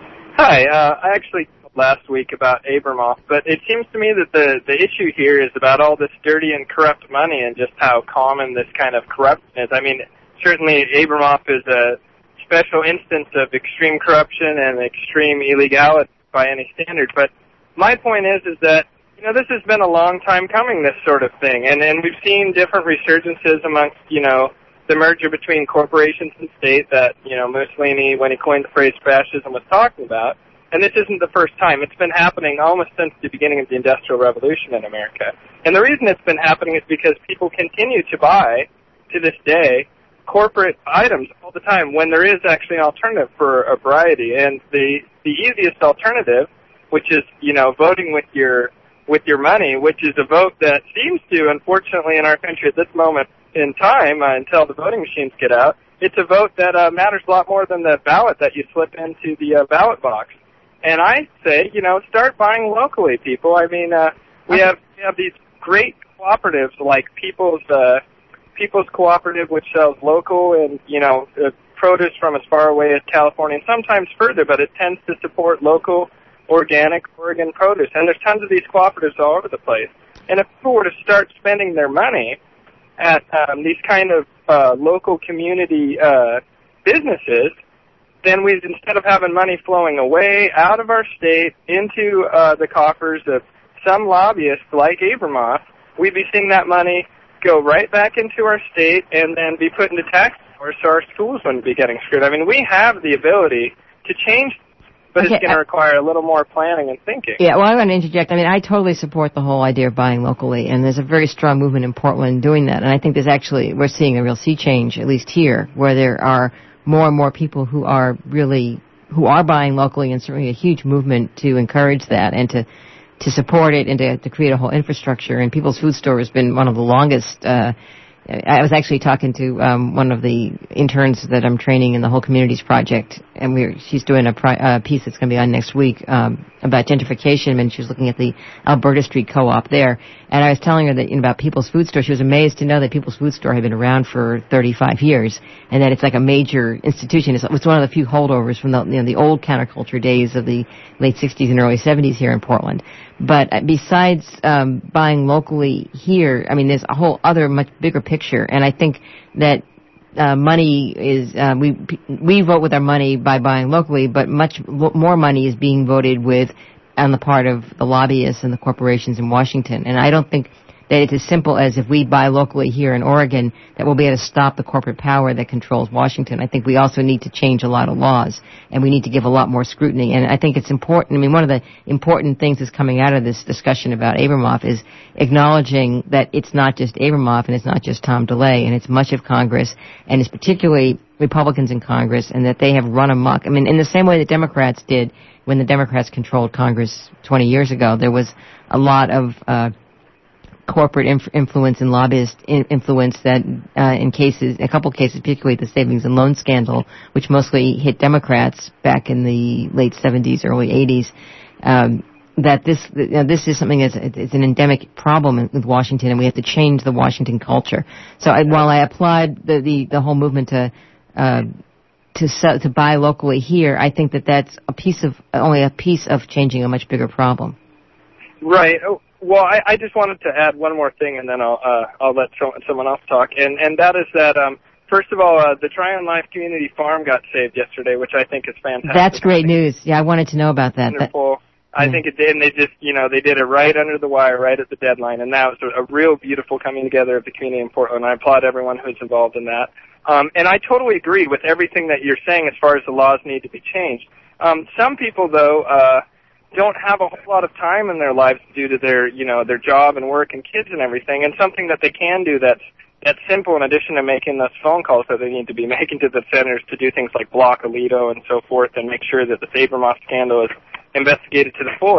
Hi, uh, I actually last week about Abramoff, but it seems to me that the, the issue here is about all this dirty and corrupt money and just how common this kind of corruption is. I mean, certainly Abramoff is a special instance of extreme corruption and extreme illegality by any standard, but my point is is that, you know, this has been a long time coming, this sort of thing, and, and we've seen different resurgences amongst, you know, the merger between corporations and state that, you know, Mussolini, when he coined the phrase fascism, was talking about. And this isn't the first time. It's been happening almost since the beginning of the Industrial Revolution in America. And the reason it's been happening is because people continue to buy, to this day, corporate items all the time when there is actually an alternative for a variety. And the, the easiest alternative, which is, you know, voting with your, with your money, which is a vote that seems to, unfortunately, in our country at this moment in time, uh, until the voting machines get out, it's a vote that uh, matters a lot more than the ballot that you slip into the uh, ballot box. And I say, you know, start buying locally, people. I mean, uh, we have we have these great cooperatives like People's uh, People's Cooperative, which sells local and, you know, uh, produce from as far away as California and sometimes further, but it tends to support local, organic Oregon produce. And there's tons of these cooperatives all over the place. And if people were to start spending their money at um, these kind of uh, local community uh, businesses, then we, instead of having money flowing away out of our state into uh, the coffers of some lobbyists like Abramoff, we'd be seeing that money go right back into our state and then be put into tax dollars so our schools wouldn't be getting screwed. I mean, we have the ability to change, but okay, it's going to require a little more planning and thinking. Yeah, well, I want to interject. I mean, I totally support the whole idea of buying locally, and there's a very strong movement in Portland doing that. And I think there's actually, we're seeing a real sea change, at least here, where there are more and more people who are really, who are buying locally, and certainly a huge movement to encourage that and to, to support it and to, to create a whole infrastructure. And People's Food Store has been one of the longest, uh, I was actually talking to um, one of the interns that I'm training in the Whole Communities Project, and we're, she's doing a pri- uh, piece that's going to be on next week um, about gentrification, and she was looking at the Alberta Street Co-op there. And I was telling her that, you know, about People's Food Store. She was amazed to know that People's Food Store had been around for thirty-five years, and that it's like a major institution. It's, it's one of the few holdovers from the, you know, the old counterculture days of the late sixties and early seventies here in Portland. But besides um, buying locally here, I mean, there's a whole other much bigger picture, and I think that uh, money is uh, we we vote with our money by buying locally, but much more money is being voted with on the part of the lobbyists and the corporations in Washington. And I don't think that it's as simple as if we buy locally here in Oregon that we'll be able to stop the corporate power that controls Washington. I think we also need to change a lot of laws, and we need to give a lot more scrutiny. And I think it's important. I mean, one of the important things that's coming out of this discussion about Abramoff is acknowledging that it's not just Abramoff and it's not just Tom DeLay, and it's much of Congress, and it's particularly Republicans in Congress, and that they have run amok. I mean, in the same way that Democrats did when the Democrats controlled Congress twenty years ago, there was a lot of uh corporate inf- influence and lobbyist in- influence that uh, in cases, a couple cases, particularly the savings and loan scandal, which mostly hit Democrats back in the late seventies, early eighties, um, that this you know, this is something that's it's an endemic problem with Washington, and we have to change the Washington culture. So I, while I applaud the, the, the whole movement to uh, to sell, to buy locally here, I think that that's a piece of only a piece of changing a much bigger problem. Right. Oh. Well, I, I just wanted to add one more thing, and then I'll uh, I'll let so, someone else talk. And and that is that um, first of all, uh, the Tryon Life Community Farm got saved yesterday, which I think is fantastic. That's great news. Yeah, I wanted to know about that. Wonderful. That, I yeah. think it did, and they just you know they did it right under the wire, right at the deadline, and that was a, a real beautiful coming together of the community in Portland. I applaud everyone who's involved in that. Um, and I totally agree with everything that you're saying as far as the laws need to be changed. Um, some people, though. Uh, don't have a whole lot of time in their lives due to their, you know, their job and work and kids and everything, and something that they can do that's that's simple in addition to making those phone calls that they need to be making to the senators to do things like block Alito and so forth and make sure that the Abramoff scandal is investigated to the fullest.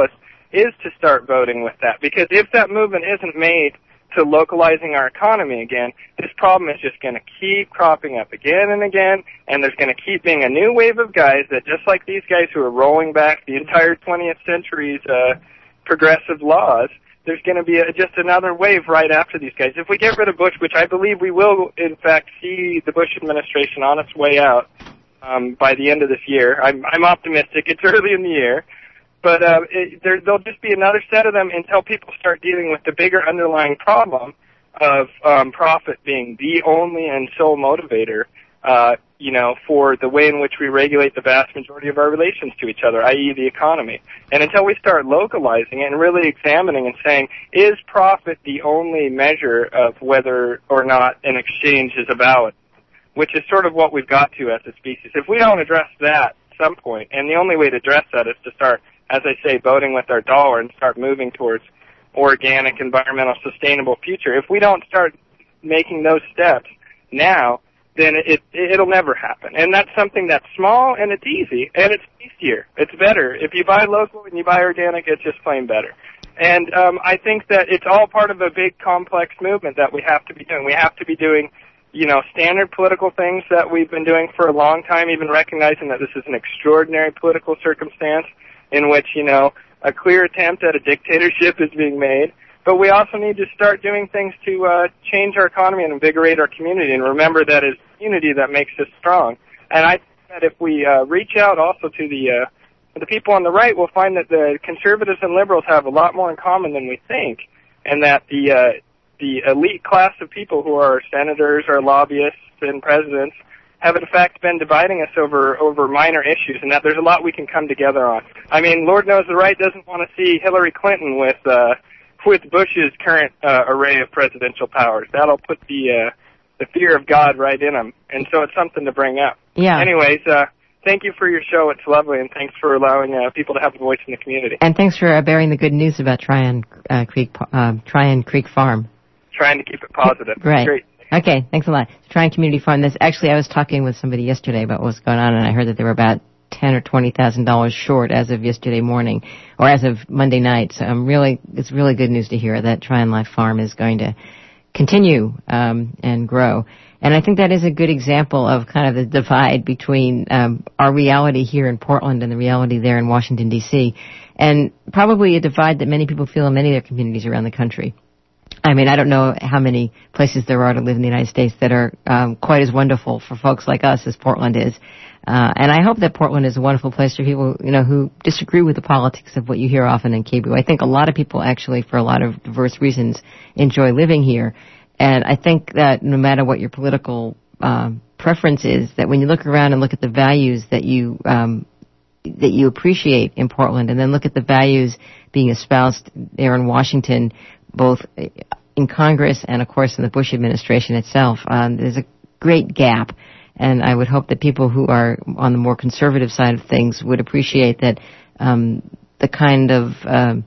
is to start voting with that. Because if that movement isn't made to localizing our economy again, this problem is just going to keep cropping up again and again, and there's going to keep being a new wave of guys that, just like these guys who are rolling back the entire twentieth century's uh, progressive laws, there's going to be a, just another wave right after these guys. If we get rid of Bush, which I believe we will, in fact, see the Bush administration on its way out um, by the end of this year. I'm, I'm optimistic. It's early in the year. But uh, it, there, there'll just be another set of them until people start dealing with the bigger underlying problem of um, profit being the only and sole motivator, uh, you know, for the way in which we regulate the vast majority of our relations to each other, that is the economy. And until we start localizing it and really examining and saying, is profit the only measure of whether or not an exchange is a valid, which is sort of what we've got to as a species. If we don't address that at some point, and the only way to address that is to start, as I say, voting with our dollar and start moving towards organic, environmental, sustainable future. If we don't start making those steps now, then it, it, it'll never happen. And that's something that's small and it's easy and it's tastier. It's better. If you buy local and you buy organic, it's just plain better. And um, I think that it's all part of a big, complex movement that we have to be doing. We have to be doing, you know, standard political things that we've been doing for a long time, even recognizing that this is an extraordinary political circumstance in which, you know, a clear attempt at a dictatorship is being made. But we also need to start doing things to uh, change our economy and invigorate our community, and remember that it's unity that makes us strong. And I think that if we uh, reach out also to the uh, the people on the right, we'll find that the conservatives and liberals have a lot more in common than we think, and that the uh, the elite class of people who are senators or lobbyists and presidents have in fact been dividing us over, over minor issues, and that there's a lot we can come together on. I mean, Lord knows the right doesn't want to see Hillary Clinton with uh, with Bush's current uh, array of presidential powers. That'll put the uh, the fear of God right in them, and so it's something to bring up. Yeah. Anyways, uh, thank you for your show. It's lovely, and thanks for allowing uh, people to have a voice in the community. And thanks for uh, bearing the good news about Tryon uh, Creek uh, Tryon Creek Farm. Trying to keep it positive. Right. Great. Okay, thanks a lot. Tryon Community Farm. This actually, I was talking with somebody yesterday about what's going on, and I heard that they were about ten or twenty thousand dollars short as of yesterday morning, or as of Monday night. So I'm really, it's really good news to hear that Tryon Life Farm is going to continue um, and grow. And I think that is a good example of kind of the divide between um, our reality here in Portland and the reality there in Washington, D C, and probably a divide that many people feel in many of their communities around the country. I mean, I don't know how many places there are to live in the United States that are um, quite as wonderful for folks like us as Portland is. Uh, and I hope that Portland is a wonderful place for people, you know, who disagree with the politics of what you hear often in K B O. I think a lot of people actually, for a lot of diverse reasons, enjoy living here. And I think that no matter what your political um, preference is, that when you look around and look at the values that you um, that you appreciate in Portland, and then look at the values being espoused there in Washington, both in Congress and, of course, in the Bush administration itself, um, there's a great gap. And I would hope that people who are on the more conservative side of things would appreciate that um, the kind of um,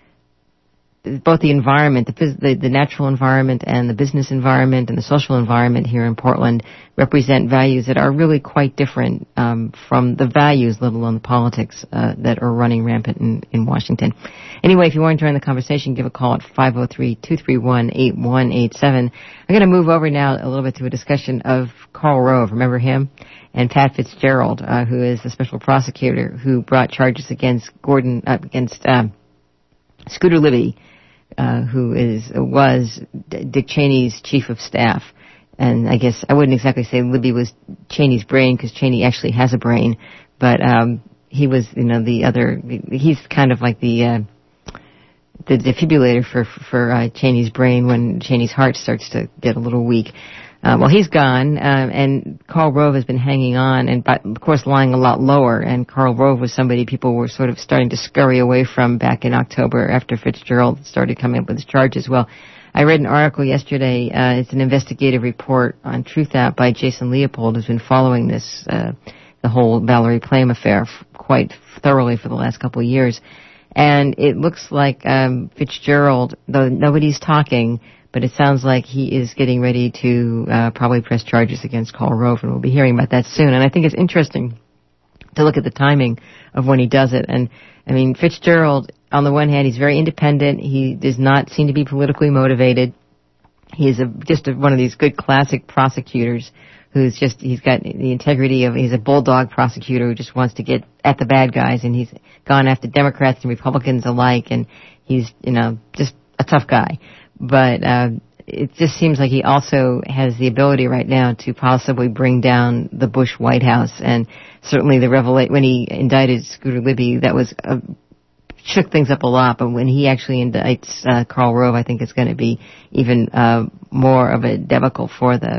both the environment, the, phys- the the natural environment and the business environment and the social environment here in Portland represent values that are really quite different um, from the values, let alone the politics, uh, that are running rampant in, in Washington. Anyway, if you want to join the conversation, give a call at five oh three, two three one, eight one eight seven. I'm going to move over now a little bit to a discussion of Karl Rove. Remember him? And Pat Fitzgerald, uh, who is the special prosecutor who brought charges against Gordon, uh, against um, Scooter Libby, uh, who is was Dick Cheney's chief of staff. And I guess I wouldn't exactly say Libby was Cheney's brain, because Cheney actually has a brain, but um, he was, you know, the other. He's kind of like the uh, the defibrillator for for uh, Cheney's brain when Cheney's heart starts to get a little weak. Uh, well, he's gone, uh, and Karl Rove has been hanging on, and but of course lying a lot lower. And Karl Rove was somebody people were sort of starting to scurry away from back in October after Fitzgerald started coming up with his charges. Well, I read an article yesterday. Uh, it's an investigative report on TruthApp by Jason Leopold, who's been following this, uh, the whole Valerie Plame affair f- quite thoroughly for the last couple of years. And it looks like um, Fitzgerald, though nobody's talking, but it sounds like he is getting ready to uh, probably press charges against Karl Rove, and we'll be hearing about that soon. And I think it's interesting to look at the timing of when he does it. And, I mean, Fitzgerald on the one hand, he's very independent. He does not seem to be politically motivated. He's a, just a, one of these good classic prosecutors who's just, he's got the integrity of, he's a bulldog prosecutor who just wants to get at the bad guys, and he's gone after Democrats and Republicans alike, and he's, you know, just a tough guy. But uh, it just seems like he also has the ability right now to possibly bring down the Bush White House, and certainly the revelation, when he indicted Scooter Libby, that was a, shook things up a lot, but when he actually indicts uh, Karl Rove, I think it's going to be even uh, more of a debacle for the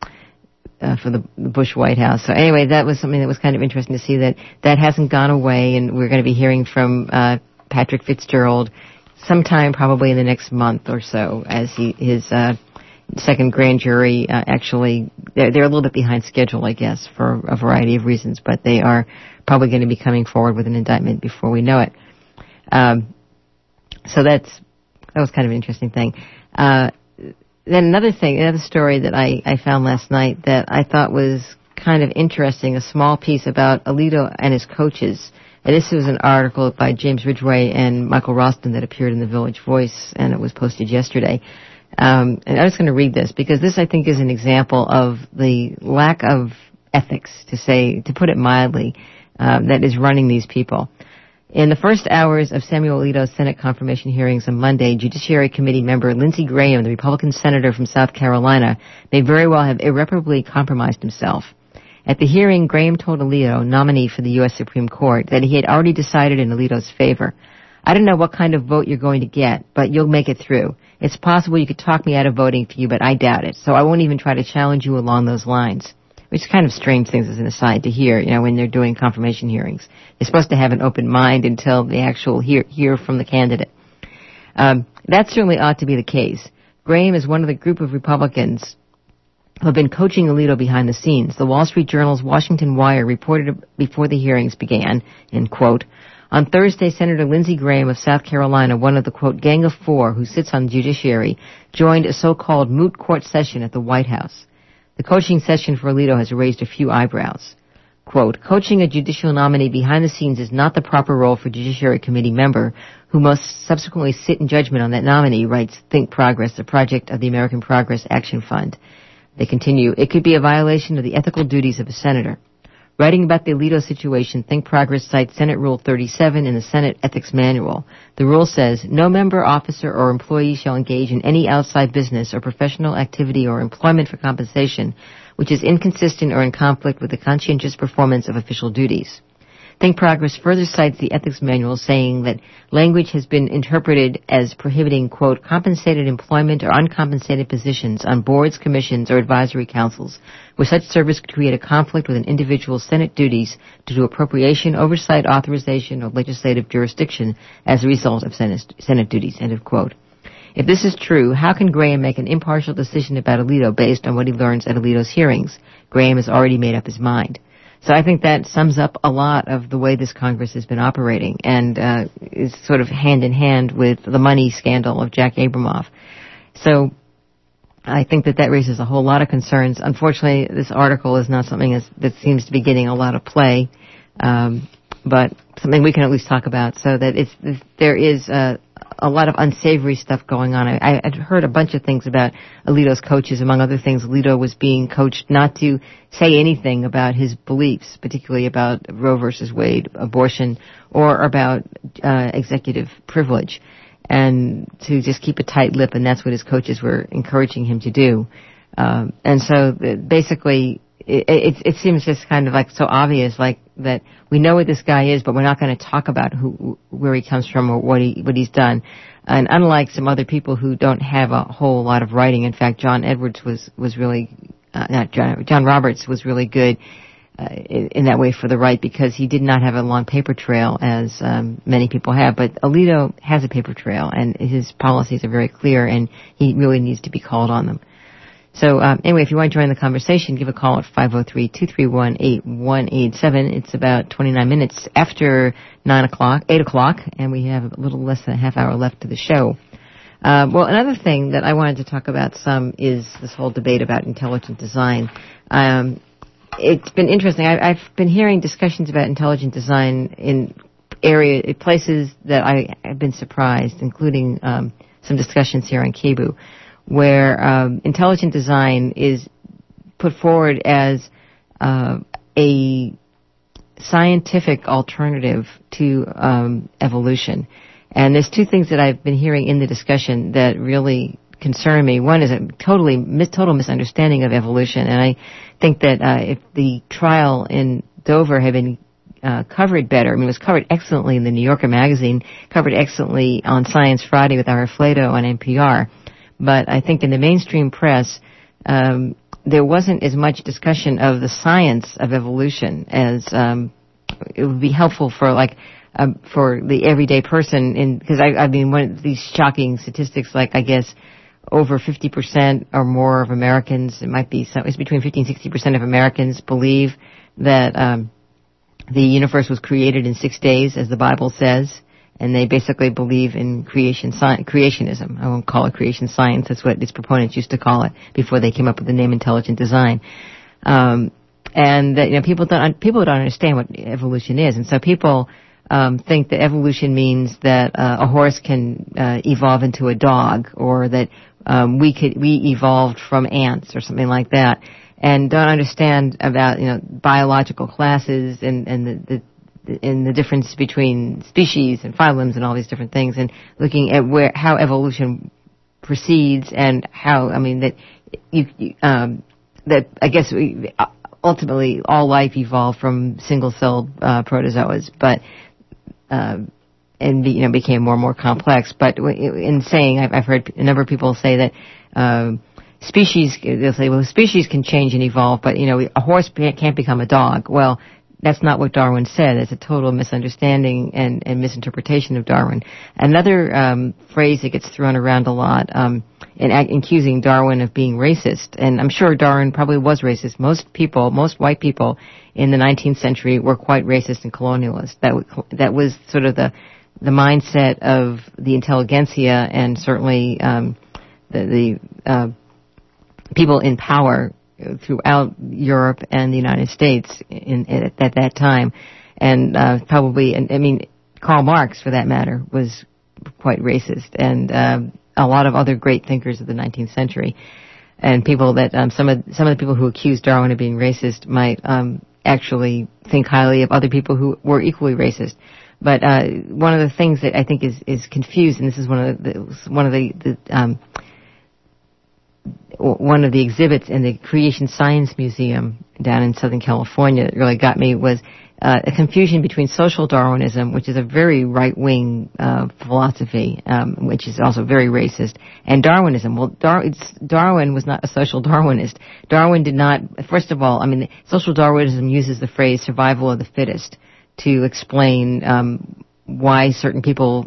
uh, for the Bush White House. So anyway, that was something that was kind of interesting to see that that hasn't gone away, and we're going to be hearing from uh, Patrick Fitzgerald sometime probably in the next month or so as he his uh, second grand jury uh, actually they're, they're a little bit behind schedule, I guess, for a variety of reasons, but they are probably going to be coming forward with an indictment before we know it. Um, so that's, that was kind of an interesting thing. Uh, then another thing, another story that I, I found last night that I thought was kind of interesting, a small piece about Alito and his coaches. And this was an article by James Ridgway and Michael Ralston that appeared in the Village Voice, and it was posted yesterday. Um, and I was going to read this because this, I think, is an example of the lack of ethics, to say, to put it mildly, um, that is running these people. In the first hours of Samuel Alito's Senate confirmation hearings on Monday, Judiciary Committee member Lindsey Graham, the Republican senator from South Carolina, may very well have irreparably compromised himself. At the hearing, Graham told Alito, nominee for the U S Supreme Court, that he had already decided in Alito's favor. I don't know what kind of vote you're going to get, but you'll make it through. It's possible you could talk me out of voting for you, but I doubt it, so I won't even try to challenge you along those lines. Which is kind of strange things as an aside to hear, you know, when they're doing confirmation hearings. They're supposed to have an open mind until they actually hear, hear from the candidate. Um, that certainly ought to be the case. Graham is one of the group of Republicans who have been coaching Alito behind the scenes. The Wall Street Journal's Washington Wire reported before the hearings began, in quote, on Thursday, Senator Lindsey Graham of South Carolina, one of the, quote, gang of four who sits on the judiciary, joined a so-called moot court session at the White House. The coaching session for Alito has raised a few eyebrows. Quote, coaching a judicial nominee behind the scenes is not the proper role for Judiciary Committee member who must subsequently sit in judgment on that nominee, writes Think Progress, the project of the American Progress Action Fund. They continue, it could be a violation of the ethical duties of a senator. Writing about the Alito situation, Think Progress cites Senate Rule thirty-seven in the Senate Ethics Manual. The rule says, no member, officer, or employee shall engage in any outside business or professional activity or employment for compensation which is inconsistent or in conflict with the conscientious performance of official duties. Think Progress further cites the Ethics Manual, saying that language has been interpreted as prohibiting, quote, compensated employment or uncompensated positions on boards, commissions, or advisory councils, where such service could create a conflict with an individual's Senate duties due to appropriation, oversight, authorization, or legislative jurisdiction as a result of Senate, Senate duties, end of quote. If this is true, how can Graham make an impartial decision about Alito based on what he learns at Alito's hearings? Graham has already made up his mind. So I think that sums up a lot of the way this Congress has been operating, and uh, is sort of hand in hand with the money scandal of Jack Abramoff. So I think that that raises a whole lot of concerns. Unfortunately, this article is not something that's, that seems to be getting a lot of play, um, but something we can at least talk about, so that it's, it's, there is uh, a lot of unsavory stuff going on. I, I'd heard a bunch of things about Alito's coaches. Among other things, Alito was being coached not to say anything about his beliefs, particularly about Roe versus Wade, abortion, or about uh, executive privilege, and to just keep a tight lip, and that's what his coaches were encouraging him to do. Um, and so basically, it, it, it seems just kind of like so obvious, like that we know what this guy is, but we're not going to talk about who, where he comes from or what he, what he's done. And unlike some other people who don't have a whole lot of writing, in fact, John Edwards was, was really, uh, not John, John Roberts was really good, uh, in, in that way for the right, because he did not have a long paper trail as, um, many people have. But Alito has a paper trail, and his policies are very clear, and he really needs to be called on them. So um, anyway, if you want to join the conversation, give a call at five oh three, two three one, eight one eight seven. It's about twenty-nine minutes after nine o'clock, eight o'clock, and we have a little less than a half hour left to the show. Uh, well, another thing that I wanted to talk about some is this whole debate about intelligent design. Um, it's been interesting. I, I've been hearing discussions about intelligent design in area, places that I have been surprised, including um, some discussions here on Kibu, where um, intelligent design is put forward as uh, a scientific alternative to um, evolution. And there's two things that I've been hearing in the discussion that really concern me. One is a totally mis- total misunderstanding of evolution, and I think that uh, if the trial in Dover had been uh, covered better, I mean, it was covered excellently in the New Yorker magazine, covered excellently on Science Friday with Ira Flato on N P R, but I think in the mainstream press, um, there wasn't as much discussion of the science of evolution as um, it would be helpful for, like, um, for the everyday person. In because I, I mean, one of these shocking statistics, like I guess over fifty percent or more of Americans, it might be some, it's between fifty and sixty percent of Americans believe that um, the universe was created in six days, as the Bible says. And they basically believe in creation sci- creationism. I won't call it creation science. That's what its proponents used to call it before they came up with the name intelligent design. Um, and that, you know, people don't people don't understand what evolution is, and so people um, think that evolution means that uh, a horse can uh, evolve into a dog, or that um, we could we evolved from ants or something like that, and don't understand about, you know, biological classes and and the, the in the difference between species and phylums and all these different things, and looking at where how evolution proceeds and how, I mean, that you, you um, that I guess we, ultimately all life evolved from single-celled uh, protozoas, but uh, and be, you know became more and more complex. But in saying, I've, I've heard a number of people say that. Um, Species, they'll say, well, species can change and evolve, but, you know, a horse can't become a dog. Well, that's not what Darwin said. It's a total misunderstanding and, and misinterpretation of Darwin. Another um, phrase that gets thrown around a lot um, in, in accusing Darwin of being racist, and I'm sure Darwin probably was racist. Most people, most white people in the nineteenth century were quite racist and colonialist. That w- that was sort of the the mindset of the intelligentsia, and certainly um, the the uh, people in power throughout Europe and the United States in, in, at that time. And uh, probably, and, I mean, Karl Marx, for that matter, was quite racist, and uh, a lot of other great thinkers of the nineteenth century. And people that, um, some of some of the people who accused Darwin of being racist might um, actually think highly of other people who were equally racist. But uh, one of the things that I think is, is confused, and this is one of the, one of the, the um, one of the exhibits in the Creation Science Museum down in Southern California that really got me was uh, a confusion between social Darwinism, which is a very right-wing uh, philosophy, um, which is also very racist, and Darwinism. Well, Dar- it's, Darwin was not a social Darwinist. Darwin did not, first of all, I mean, social Darwinism uses the phrase survival of the fittest to explain um, why certain people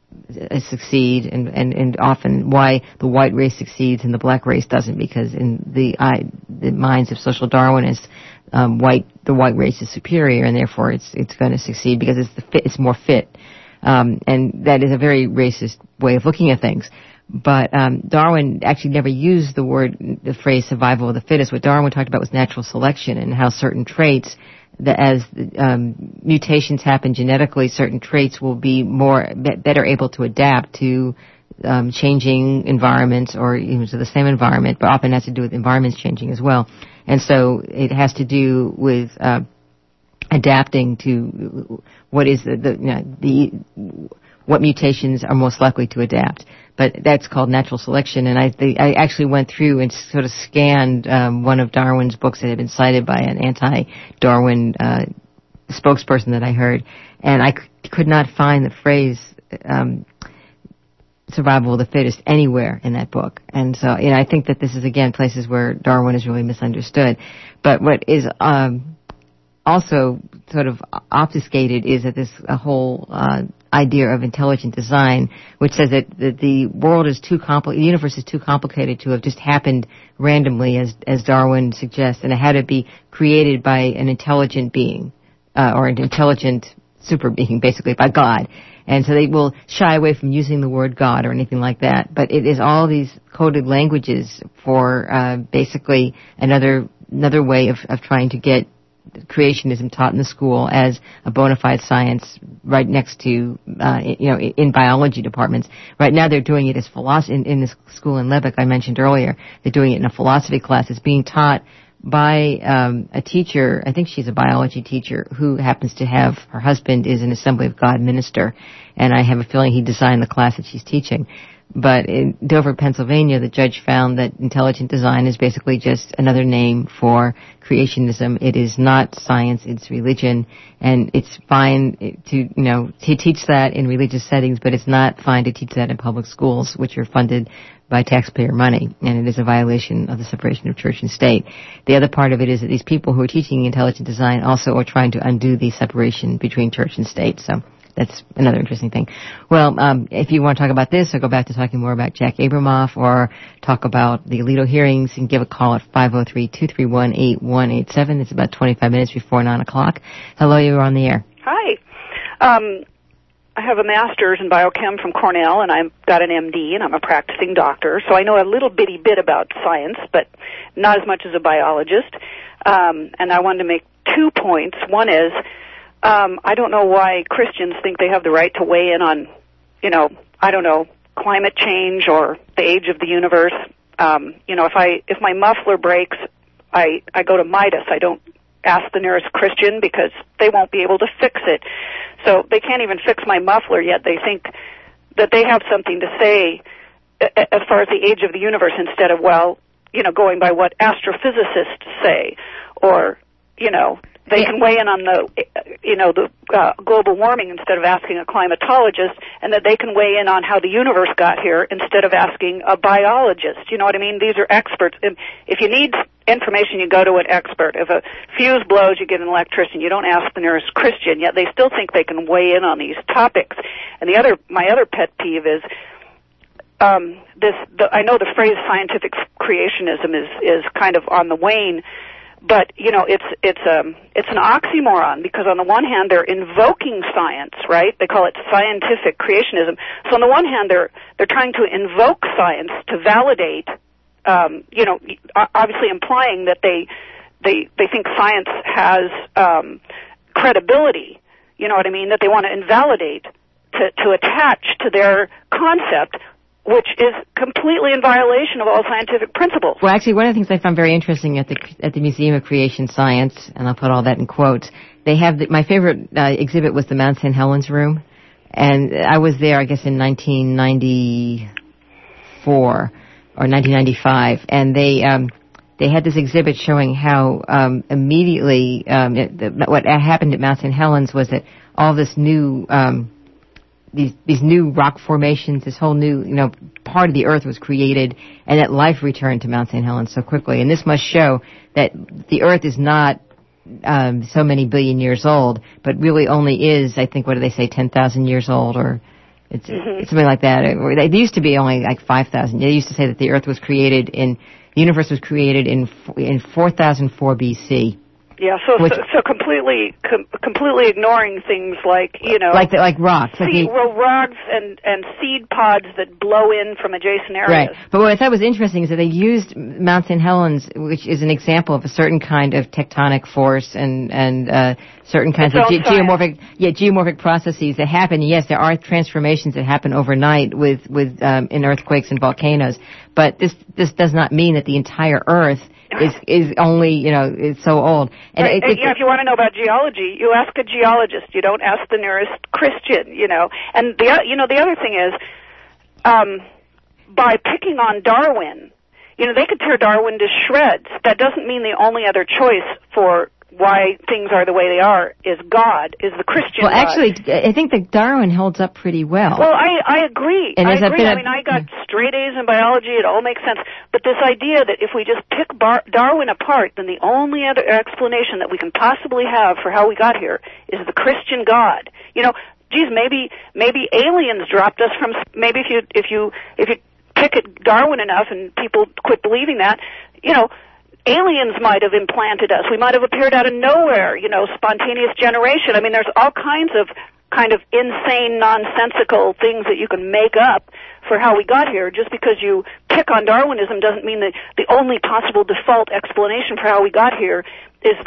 succeed, and, and, and often why the white race succeeds and the black race doesn't, because in the eye, the minds of social Darwinists, um, white the white race is superior, and therefore it's it's going to succeed because it's the fit, it's more fit, um, and that is a very racist way of looking at things. But um, Darwin actually never used the word, the phrase survival of the fittest. What Darwin talked about was natural selection, and how certain traits, that as um, mutations happen genetically, certain traits will be more be- better able to adapt to um, changing environments, or even to the same environment, but often has to do with environments changing as well. And so it has to do with uh, adapting to what is the, the, you know, the what mutations are most likely to adapt. But that's called natural selection, and I th- I actually went through and sort of scanned um, one of Darwin's books that had been cited by an anti-Darwin uh, spokesperson that I heard, and I c- could not find the phrase um, survival of the fittest anywhere in that book. And so, you know, I think that this is, again, places where Darwin is really misunderstood. But what is um, also sort of obfuscated is that this a whole uh, idea of intelligent design, which says that, that the world is too compli- the universe is too complicated to have just happened randomly, as as Darwin suggests, and it had to be created by an intelligent being, uh, or an intelligent super being, basically by God. And so they will shy away from using the word God or anything like that. But it is all these coded languages for uh, basically another another way of, of trying to get creationism taught in the school as a bona fide science right next to, uh, you know, in biology departments. Right now they're doing it as philosophy, in, in this school in Lubbock I mentioned earlier, they're doing it in a philosophy class. It's being taught by um, a teacher, I think she's a biology teacher, who happens to have, her husband is an Assembly of God minister, and I have a feeling he designed the class that she's teaching. But in Dover, Pennsylvania, the judge found that intelligent design is basically just another name for creationism. It is not science, it's religion, and it's fine to, you know, to teach that in religious settings, but it's not fine to teach that in public schools, which are funded by taxpayer money, and it is a violation of the separation of church and state. The other part of it is that these people who are teaching intelligent design also are trying to undo the separation between church and state, so that's another interesting thing. Well, um, if you want to talk about this or go back to talking more about Jack Abramoff or talk about the Alito hearings, you can give a call at five oh three, two three one, eight one eight seven. It's about twenty-five minutes before nine o'clock. Hello, you're on the air. Hi. Um, I have a master's in biochem from Cornell, and I've got an M D, and I'm a practicing doctor, so I know a little bitty bit about science, but not as much as a biologist. Um, and I wanted to make two points. One is, Um, I don't know why Christians think they have the right to weigh in on, you know, I don't know, climate change or the age of the universe. Um, you know, if I if my muffler breaks, I I go to Midas. I don't ask the nearest Christian because they won't be able to fix it. So they can't even fix my muffler yet. They think that they have something to say as far as the age of the universe instead of, well, you know, going by what astrophysicists say, or, you know, they can weigh in on the, you know, the uh, global warming instead of asking a climatologist, and that they can weigh in on how the universe got here instead of asking a biologist. You know what I mean? These are experts. If you need information, you go to an expert. If a fuse blows, you get an electrician. You don't ask the nearest Christian, yet they still think they can weigh in on these topics. And the other, my other pet peeve is, um, this, the, I know the phrase scientific creationism is, is kind of on the wane. But, you know, it's it's um it's an oxymoron, because on the one hand they're invoking science, right? They call it scientific creationism. So on the one hand they're they're trying to invoke science to validate, um, you know, obviously implying that they they they think science has um, credibility. You know what I mean? That they want to invalidate, to to attach to their concept, which is completely in violation of all scientific principles. Well, actually, one of the things I found very interesting at the at the Museum of Creation Science, and I'll put all that in quotes, they have the, my favorite uh, exhibit was the Mount Saint Helens room, and I was there, I guess, in nineteen ninety-four or nineteen ninety-five, and they um, they had this exhibit showing how um, immediately um, it, the, what happened at Mount Saint Helens was that all this new um, These these new rock formations, this whole new, you know, part of the earth was created, and that life returned to Mount Saint Helens so quickly. And this must show that the earth is not um, so many billion years old, but really only is, I think, what do they say, ten thousand years old, or it's, mm-hmm. it's something like that. It used to be only like five thousand. They used to say that the earth was created in, the universe was created in in four thousand four B C. Yeah, so Which, so, so completely com- completely ignoring things like, you know, like the, like rocks, seed, like the, well, rocks and and seed pods that blow in from adjacent areas. Right. But what I thought was interesting is that they used Mount Saint Helens, which is an example of a certain kind of tectonic force and and uh, certain kinds its of ge- science. geomorphic yeah geomorphic processes that happen. Yes, there are transformations that happen overnight with with um, in earthquakes and volcanoes, but this this does not mean that the entire Earth is is only, you know, is so old. And right. it, it, yeah, if you want to know about geology, you ask a geologist. You don't ask the nearest Christian, you know. And the you know the other thing is, um, by picking on Darwin, you know, they could tear Darwin to shreds. That doesn't mean the only other choice for why things are the way they are is God, is the Christian Well, God. actually, I think that Darwin holds up pretty well. Well, I, I agree. And I there's a agree. bit I of- mean, I got straight A's in biology. It all makes sense. But this idea that if we just pick Bar- Darwin apart, then the only other explanation that we can possibly have for how we got here is the Christian God. You know, geez, maybe maybe aliens dropped us from. Maybe if you if you if you pick at Darwin enough and people quit believing that, you know, aliens might have implanted us. We might have appeared out of nowhere, you know, spontaneous generation. I mean, there's all kinds of kind of insane, nonsensical things that you can make up for how we got here. Just because you pick on Darwinism doesn't mean that the only possible default explanation for how we got here is the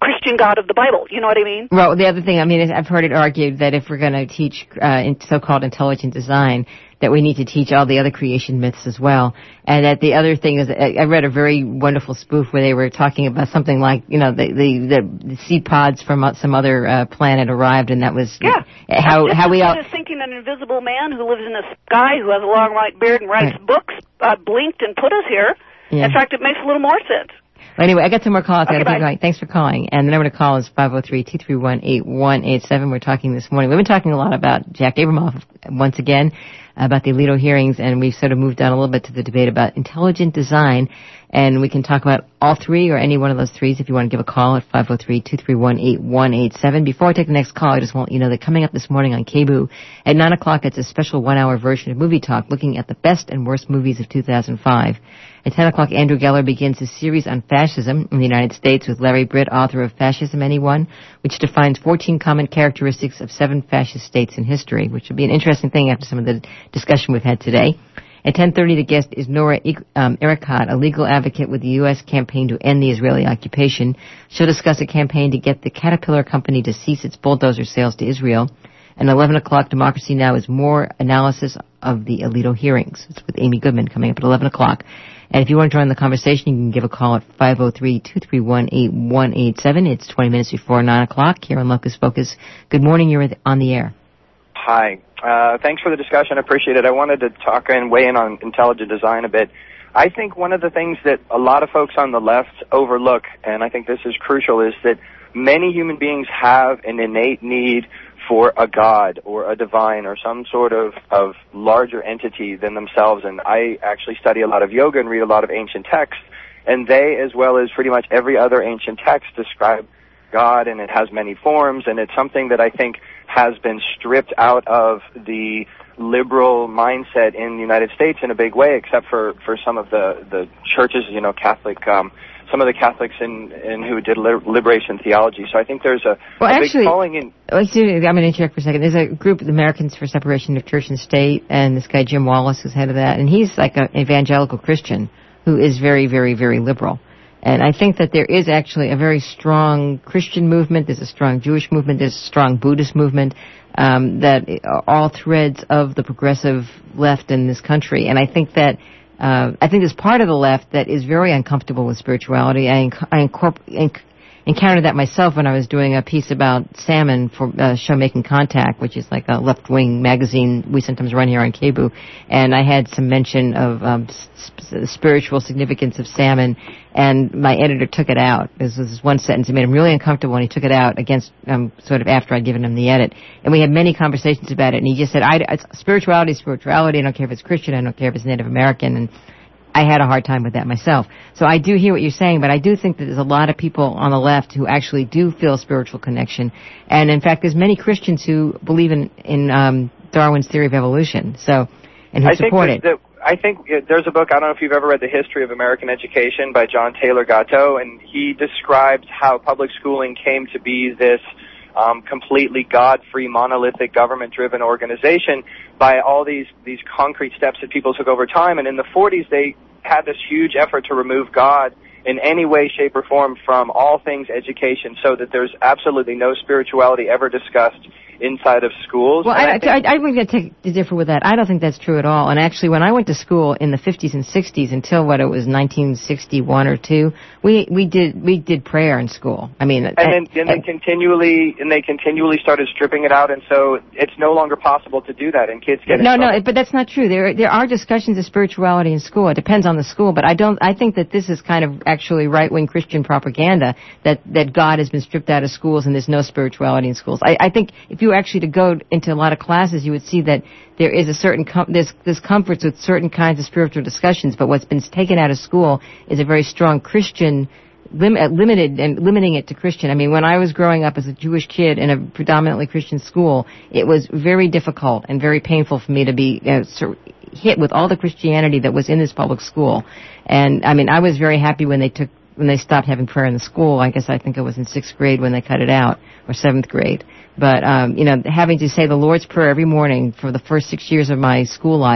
Christian God of the Bible. You know what I mean? Well, the other thing, I mean, is I've heard it argued that if we're going to teach uh, in so-called intelligent design, that we need to teach all the other creation myths as well. And that the other thing is, I read a very wonderful spoof where they were talking about something like, you know, the the, the seed pods from some other uh, planet arrived, and that was yeah. how just how we all. Just thinking an invisible man who lives in the sky, who has a long white beard and writes right. books, uh, blinked and put us here. Yeah. In fact, it makes a little more sense. Well, anyway, I got some more calls. Okay, I got to keep going. Thanks for calling. And the number to call is five oh three, two three one, eight one eight seven. We're talking this morning. We've been talking a lot about Jack Abramoff once again, about the Alito hearings, and we've sort of moved on a little bit to the debate about intelligent design. And we can talk about all three or any one of those threes if you want to give a call at five oh three, two three one, eight one eight seven. Before I take the next call, I just want you to know that coming up this morning on K B O O at nine o'clock, it's a special one-hour version of Movie Talk looking at the best and worst movies of two thousand five. At ten o'clock, Andrew Geller begins his series on fascism in the United States with Larry Britt, author of Fascism Anyone, which defines fourteen common characteristics of seven fascist states in history, which will be an interesting thing after some of the discussion we've had today. At ten thirty, the guest is Nora um, Erekat, a legal advocate with the U S campaign to end the Israeli occupation. She'll discuss a campaign to get the Caterpillar company to cease its bulldozer sales to Israel. And at eleven o'clock, Democracy Now! Is more analysis of the Alito hearings. It's with Amy Goodman coming up at eleven o'clock. And if you want to join the conversation, you can give a call at five oh three, two three one, eight one eight seven. It's twenty minutes before nine o'clock here on Locus Focus. Good morning. You're on the air. Hi. Uh, thanks for the discussion. I appreciate it. I wanted to talk and weigh in on intelligent design a bit. I think one of the things that a lot of folks on the left overlook, and I think this is crucial, is that many human beings have an innate need for a god or a divine or some sort of, of larger entity than themselves. And I actually study a lot of yoga and read a lot of ancient texts, and they, as well as pretty much every other ancient text, describe God, and it has many forms, and it's something that I think has been stripped out of the liberal mindset in the United States in a big way, except for, for some of the, the churches, you know, Catholic, um, some of the Catholics in, in who did liberation theology. So I think there's a, well, a actually, big calling in. Oh, excuse me, I'm going to interject for a second. There's a group of Americans for Separation of Church and State, and this guy Jim Wallace is head of that, and he's like an evangelical Christian who is very, very, very liberal. And I think that there is actually a very strong Christian movement, there's a strong Jewish movement, there's a strong Buddhist movement, um, that are all threads of the progressive left in this country. And I think that, uh, I think there's part of the left that is very uncomfortable with spirituality. I, inc- I incorpor- inc- encountered that myself when I was doing a piece about salmon for uh, show Making Contact, which is like a left-wing magazine we sometimes run here on K B O O. And I had some mention of um, sp- spiritual significance of salmon, and my editor took it out. This was one sentence. It made him really uncomfortable, and he took it out against um, sort of after I'd given him the edit. And we had many conversations about it, and he just said, I, it's spirituality, spirituality. I don't care if it's Christian. I don't care if it's Native American. And I had a hard time with that myself. So I do hear what you're saying, but I do think that there's a lot of people on the left who actually do feel spiritual connection. And in fact, there's many Christians who believe in, in um, Darwin's theory of evolution. So, and who I support think it. That, I think there's a book, I don't know if you've ever read The History of American Education by John Taylor Gatto, and he describes how public schooling came to be this Um, completely God-free, monolithic, government-driven organization by all these, these concrete steps that people took over time. And in the forties, they had this huge effort to remove God in any way, shape, or form from all things education, so that there's absolutely no spirituality ever discussed inside of schools. Well, I, I, think, I, I would take to differ with that. I don't think that's true at all. And actually, when I went to school in the fifties and sixties until what it was nineteen sixty-one or two, we we did we did prayer in school. I mean, and then and they continually and they continually started stripping it out, and so it's no longer possible to do that, and kids get in no trouble. no. But that's not true. There there are discussions of spirituality in school. It depends on the school, but I don't. I think that this is kind of actually right wing Christian propaganda that that God has been stripped out of schools and there's no spirituality in schools. I, I think if you actually to go into a lot of classes, you would see that there is a certain com- there's, there's comforts with certain kinds of spiritual discussions, but what's been taken out of school is a very strong Christian, lim- limited and limiting it to Christian. I mean, when I was growing up as a Jewish kid in a predominantly Christian school, it was very difficult and very painful for me to be uh, sur- hit with all the Christianity that was in this public school. And I mean, I was very happy when they took when they stopped having prayer in the school. I guess I think it was in sixth grade when they cut it out, or seventh grade. But, um, you know, having to say the Lord's Prayer every morning for the first six years of my school life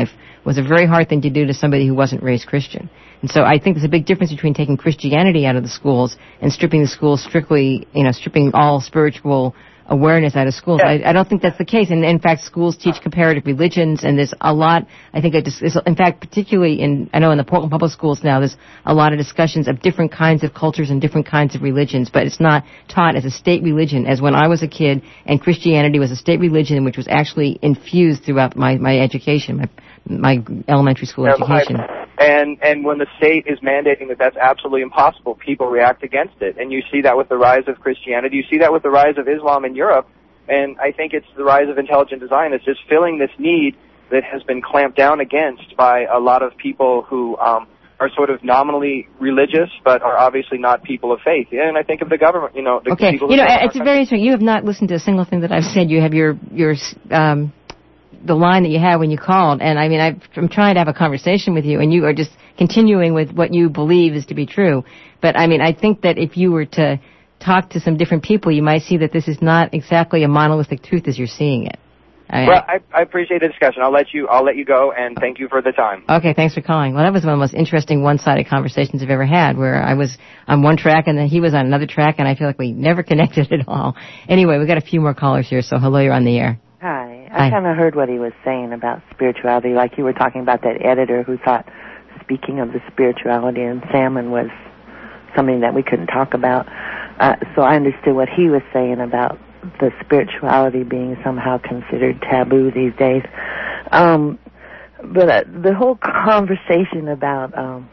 was a very hard thing to do to somebody who wasn't raised Christian. And so I think there's a big difference between taking Christianity out of the schools and stripping the schools strictly, you know, stripping all spiritual awareness out of schools. Yeah. I, I don't think that's the case. And in fact, schools teach comparative religions, and there's a lot, I think, I just, in fact, particularly in, I know in the Portland public schools now, there's a lot of discussions of different kinds of cultures and different kinds of religions, but it's not taught as a state religion, as when I was a kid, and Christianity was a state religion which was actually infused throughout my, my education, my, my elementary school education. And and when the state is mandating that that's absolutely impossible, people react against it. And you see that with the rise of Christianity. You see that with the rise of Islam in Europe. And I think it's the rise of intelligent design. It's just filling this need that has been clamped down against by a lot of people who um, are sort of nominally religious, but are obviously not people of faith. And I think of the government, you know. The okay, people you know, who it's very interesting. You have not listened to a single thing that I've said. You have your your um, the line that you had when you called, and I mean, I've, I'm trying to have a conversation with you, and you are just continuing with what you believe is to be true. But I mean, I think that if you were to talk to some different people, you might see that this is not exactly a monolithic truth as you're seeing it. I mean, well, I, I appreciate the discussion. I'll let you. I'll let you go, and thank you for the time. Okay, thanks for calling. Well, that was one of the most interesting one-sided conversations I've ever had, where I was on one track and then he was on another track, and I feel like we never connected at all. Anyway, we've got a few more callers here, so hello, you're on the air. Hi. I kind of heard what he was saying about spirituality, like you were talking about that editor who thought speaking of the spirituality in salmon was something that we couldn't talk about. Uh, so I understood what he was saying about the spirituality being somehow considered taboo these days. Um, but uh, the whole conversation about um,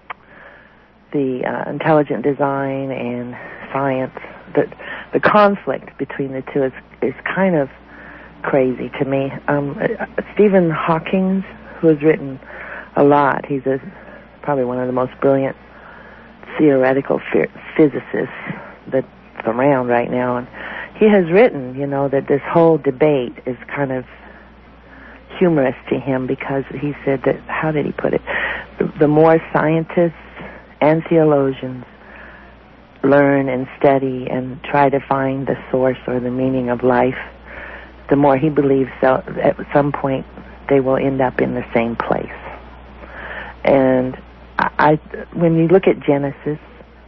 the uh, intelligent design and science, the, the conflict between the two is, is kind of crazy to me. Um, Stephen Hawking, who has written a lot, he's a, probably one of the most brilliant theoretical physicists that's around right now, and he has written, you know, that this whole debate is kind of humorous to him because he said that, how did he put it, the, the more scientists and theologians learn and study and try to find the source or the meaning of life, the more he believes so, at some point they will end up in the same place. And I, I, when you look at Genesis,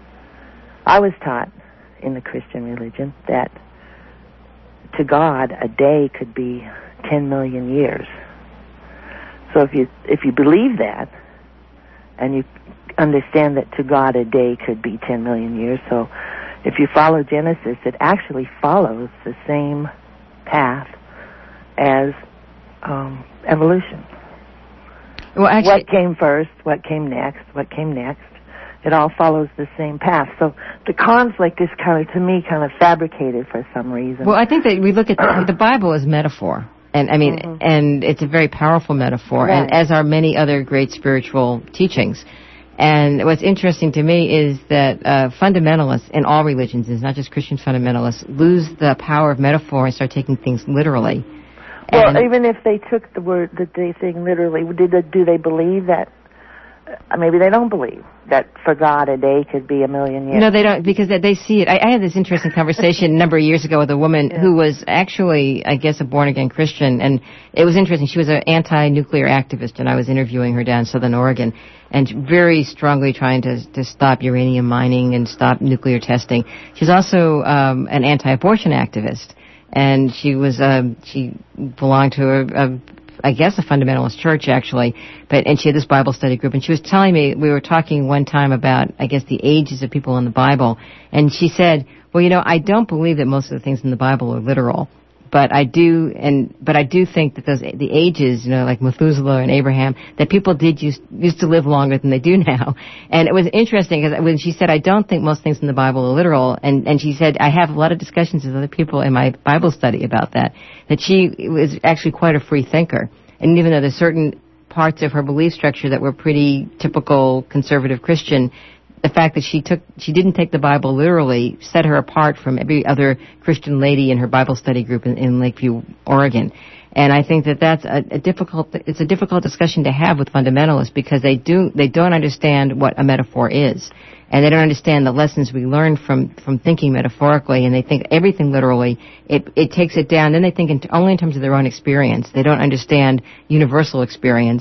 I was taught in the Christian religion that to God a day could be ten million years. So if you if you believe that, and you understand that to God a day could be ten million years, so if you follow Genesis, it actually follows the same path as um, evolution. Well, actually, what came first, what came next, what came next, it all follows the same path. So the conflict is kind of, to me, kind of fabricated for some reason. Well, I think that we look at the, the Bible as metaphor. And I mean, mm-hmm. and it's a very powerful metaphor, right. And as are many other great spiritual teachings. And what's interesting to me is that uh, fundamentalists in all religions, it's not just Christian fundamentalists, lose the power of metaphor and start taking things literally. Well, and even if they took the word, the thing literally, did they, do they believe that? Uh, maybe they don't believe that for God a day could be a million years. No, they don't, because they, they see it. I, I had this interesting conversation a number of years ago with a woman yeah. who was actually, I guess, a born-again Christian, and it was interesting. She was an anti-nuclear activist, and I was interviewing her down in Southern Oregon, and very strongly trying to to stop uranium mining and stop nuclear testing. She's also um, an anti-abortion activist, and she was um, she belonged to a, a I guess a fundamentalist church, actually, but and she had this Bible study group, and she was telling me, we were talking one time about, I guess, the ages of people in the Bible, and she said, well, you know, I don't believe that most of the things in the Bible are literal, but I do, and but I do think that those the ages, you know, like Methuselah and Abraham, that people did used used to live longer than they do now. And it was interesting because when she said, I don't think most things in the Bible are literal, and and she said, I have a lot of discussions with other people in my Bible study about that, that she was actually quite a free thinker. And even though there's certain parts of her belief structure that were pretty typical conservative Christian, the fact that she took, she didn't take the Bible literally set her apart from every other Christian lady in her Bible study group in, in Lakeview, Oregon. And I think that that's a, a difficult, it's a difficult discussion to have with fundamentalists because they do, they don't understand what a metaphor is. And they don't understand the lessons we learn from, from thinking metaphorically, and they think everything literally. It, it takes it down. Then they think in, only in terms of their own experience. They don't understand universal experience.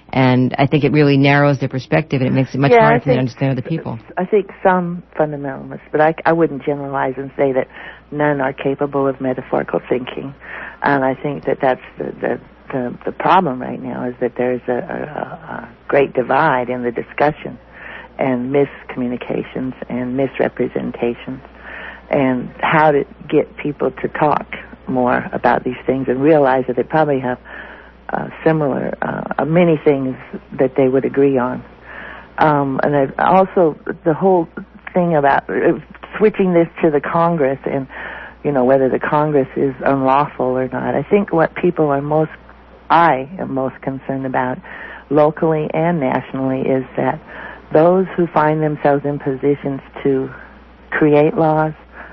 And I think it really narrows their perspective, and it makes it much yeah, harder I for them to think, understand other people. I think some fundamentalists, but I, I wouldn't generalize and say that none are capable of metaphorical thinking. And I think that that's the, the, the, the problem right now, is that there's a, a, a great divide in the discussion and miscommunications and misrepresentations, and how to get people to talk more about these things and realize that they probably have uh, similar, uh, many things that they would agree on. Um, and I also, the whole thing about uh, switching this to the Congress and, you know, whether the Congress is unlawful or not. I think what people are most, I am most concerned about, locally and nationally, is that those who find themselves in positions to create laws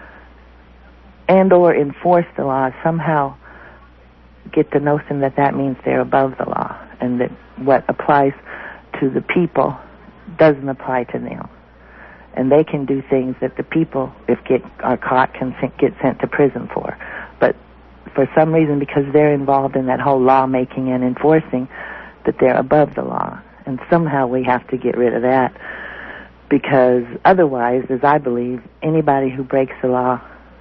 and or enforce the law somehow get the notion that that means they're above the law, and that what applies to the people doesn't apply to them. And they can do things that the people, if get are caught, can get sent to prison for. But for some reason, because they're involved in that whole lawmaking and enforcing, that they're above the law. And somehow we have to get rid of that, because otherwise, as I believe, anybody who breaks the law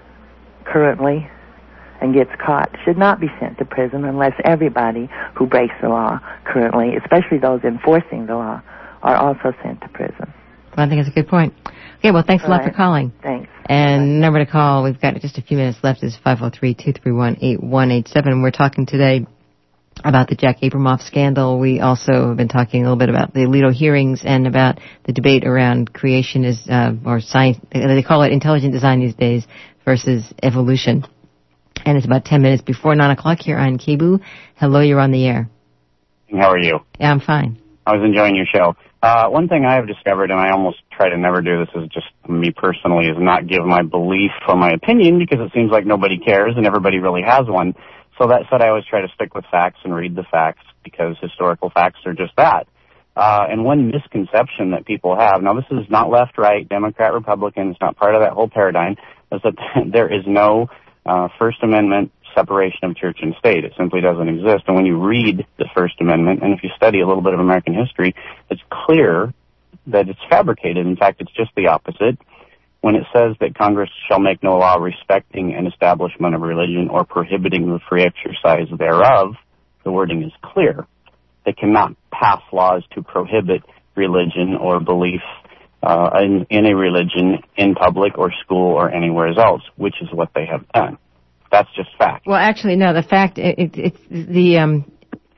currently and gets caught should not be sent to prison, unless everybody who breaks the law currently, especially those enforcing the law, are also sent to prison. Well, I think that's a good point. Okay, well, thanks a lot right. for calling. Thanks. And Bye. number to call, we've got just a few minutes left, is five oh three, two three one, eight one eight seven. We're talking today about the Jack Abramoff scandal. We also have been talking a little bit about the Alito hearings and about the debate around creation is, uh, or science, they call it intelligent design these days, versus evolution. And it's about ten minutes before nine o'clock here on K B O O. Hello, you're on the air. How are you? Yeah, I'm fine. I was enjoying your show. Uh, one thing I have discovered, and I almost try to never do this, is just me personally, is not give my belief or my opinion, because it seems like nobody cares and everybody really has one. So that said, I always try to stick with facts and read the facts, because historical facts are just that. Uh, and one misconception that people have, now this is not left, right, Democrat, Republican, it's not part of that whole paradigm, is that there is no uh, First Amendment separation of church and state. It simply doesn't exist. And when you read the First Amendment, and if you study a little bit of American history, it's clear that it's fabricated. In fact, it's just the opposite. When it says that Congress shall make no law respecting an establishment of religion or prohibiting the free exercise thereof, the wording is clear. They cannot pass laws to prohibit religion or belief uh, in, in a religion in public or school or anywhere else, which is what they have done. That's just fact. Well, actually, no. The fact it, it, it's the um,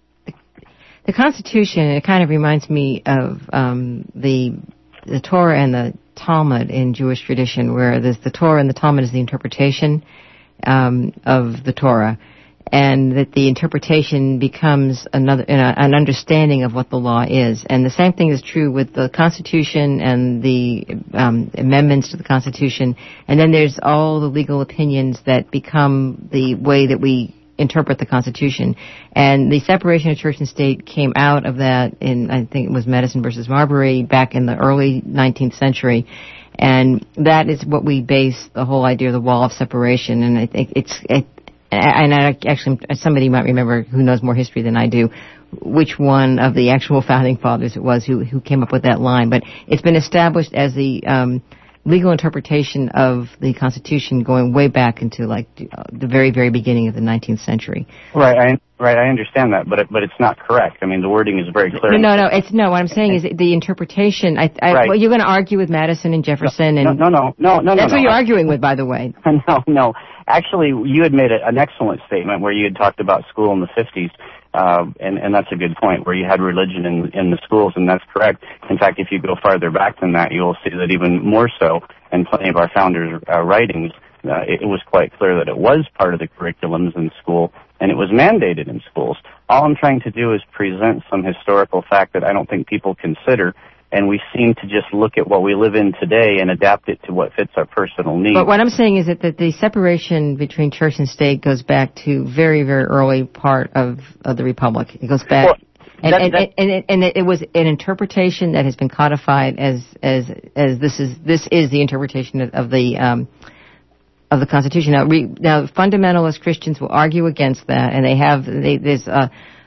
the Constitution. It kind of reminds me of um, the the Torah and the Talmud in Jewish tradition, where there's the Torah and the Talmud is the interpretation um, of the Torah, and that the interpretation becomes another you know, an understanding of what the law is. And the same thing is true with the Constitution and the um, amendments to the Constitution. And then there's all the legal opinions that become the way that we interpret the Constitution. And the separation of church and state came out of that in, I think it was Madison versus Marbury, back in the early nineteenth century. And that is what we base the whole idea of the wall of separation. And I think it's, it, and I actually, somebody might remember who knows more history than I do, which one of the actual founding fathers it was who, who came up with that line. But it's been established as the um, legal interpretation of the Constitution going way back into like the very, very beginning of the nineteenth century. Right, I, right. I understand that, but it, but it's not correct. I mean, the wording is very clear. No, no, no. It's no. What I'm saying is the interpretation. I, I right. Well, you're going to argue with Madison and Jefferson, no, and no, no, no, no, no. That's no, what you're I, arguing with, by the way. No, no. Actually, you had made a, an excellent statement where you had talked about school in the fifties. Uh, and, and that's a good point, where you had religion in, in the schools, and that's correct. In fact, if you go farther back than that, you'll see that even more so, in plenty of our founders' uh, writings, uh, it, it was quite clear that it was part of the curriculums in school, and it was mandated in schools. All I'm trying to do is present some historical fact that I don't think people consider, and we seem to just look at what we live in today and adapt it to what fits our personal needs. But what I'm saying is that, that the separation between church and state goes back to very, very early part of, of the Republic. It goes back, well, and, that, and, that, and, and, and it was an interpretation that has been codified as as as this is this is the interpretation of, of the um, of the Constitution. Now, re, now, fundamentalist Christians will argue against that, and they have they, there's a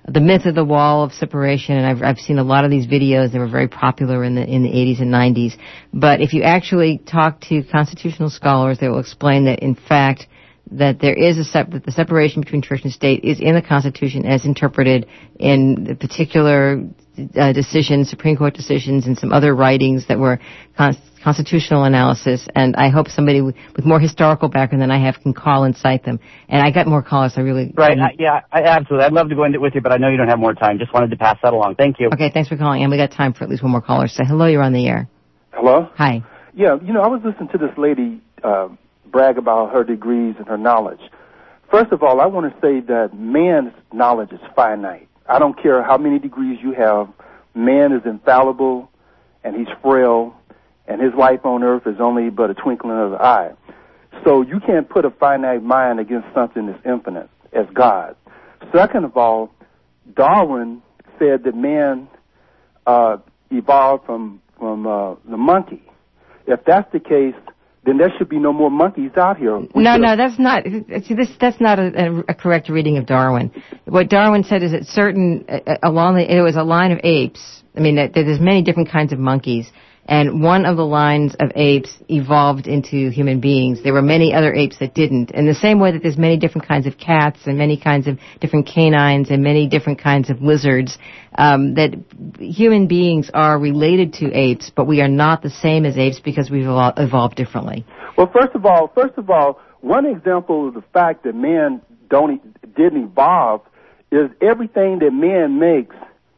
the myth of the wall of separation, and I've, I've seen a lot of these videos. They were very popular in the in the eighties and nineties. But if you actually talk to constitutional scholars, they will explain that, in fact, that there is a sep- that the separation between church and state is in the Constitution as interpreted in the particular uh, decisions, Supreme Court decisions, and some other writings that were con- constitutional analysis. And I hope somebody with, with more historical background than I have can call and cite them. And I got more callers. I really right. I, yeah, I, absolutely. I'd love to go into it with you, but I know you don't have more time. Just wanted to pass that along. Thank you. Okay, thanks for calling. And we got time for at least one more caller. Say hello. You're on the air. Hello. Hi. Yeah, you know, I was listening to this lady uh, brag about her degrees and her knowledge. First of all, I want to say that man's knowledge is finite. I don't care how many degrees you have. Man is infallible, and he's frail, and his life on earth is only but a twinkling of the eye. So you can't put a finite mind against something that's infinite, as God. Second of all, Darwin said that man uh, evolved from, from uh, the monkey. If that's the case, then there should be no more monkeys out here. We no, no, that's not. See, this that's not a, a correct reading of Darwin. What Darwin said is that certain uh, along the it was a line of apes. I mean, that, that there's many different kinds of monkeys, and one of the lines of apes evolved into human beings. There were many other apes that didn't. In the same way that there's many different kinds of cats and many kinds of different canines and many different kinds of lizards, um, that human beings are related to apes, but we are not the same as apes because we've evol- evolved differently. Well, first of all, first of all, one example of the fact that man don't didn't evolve is everything that man makes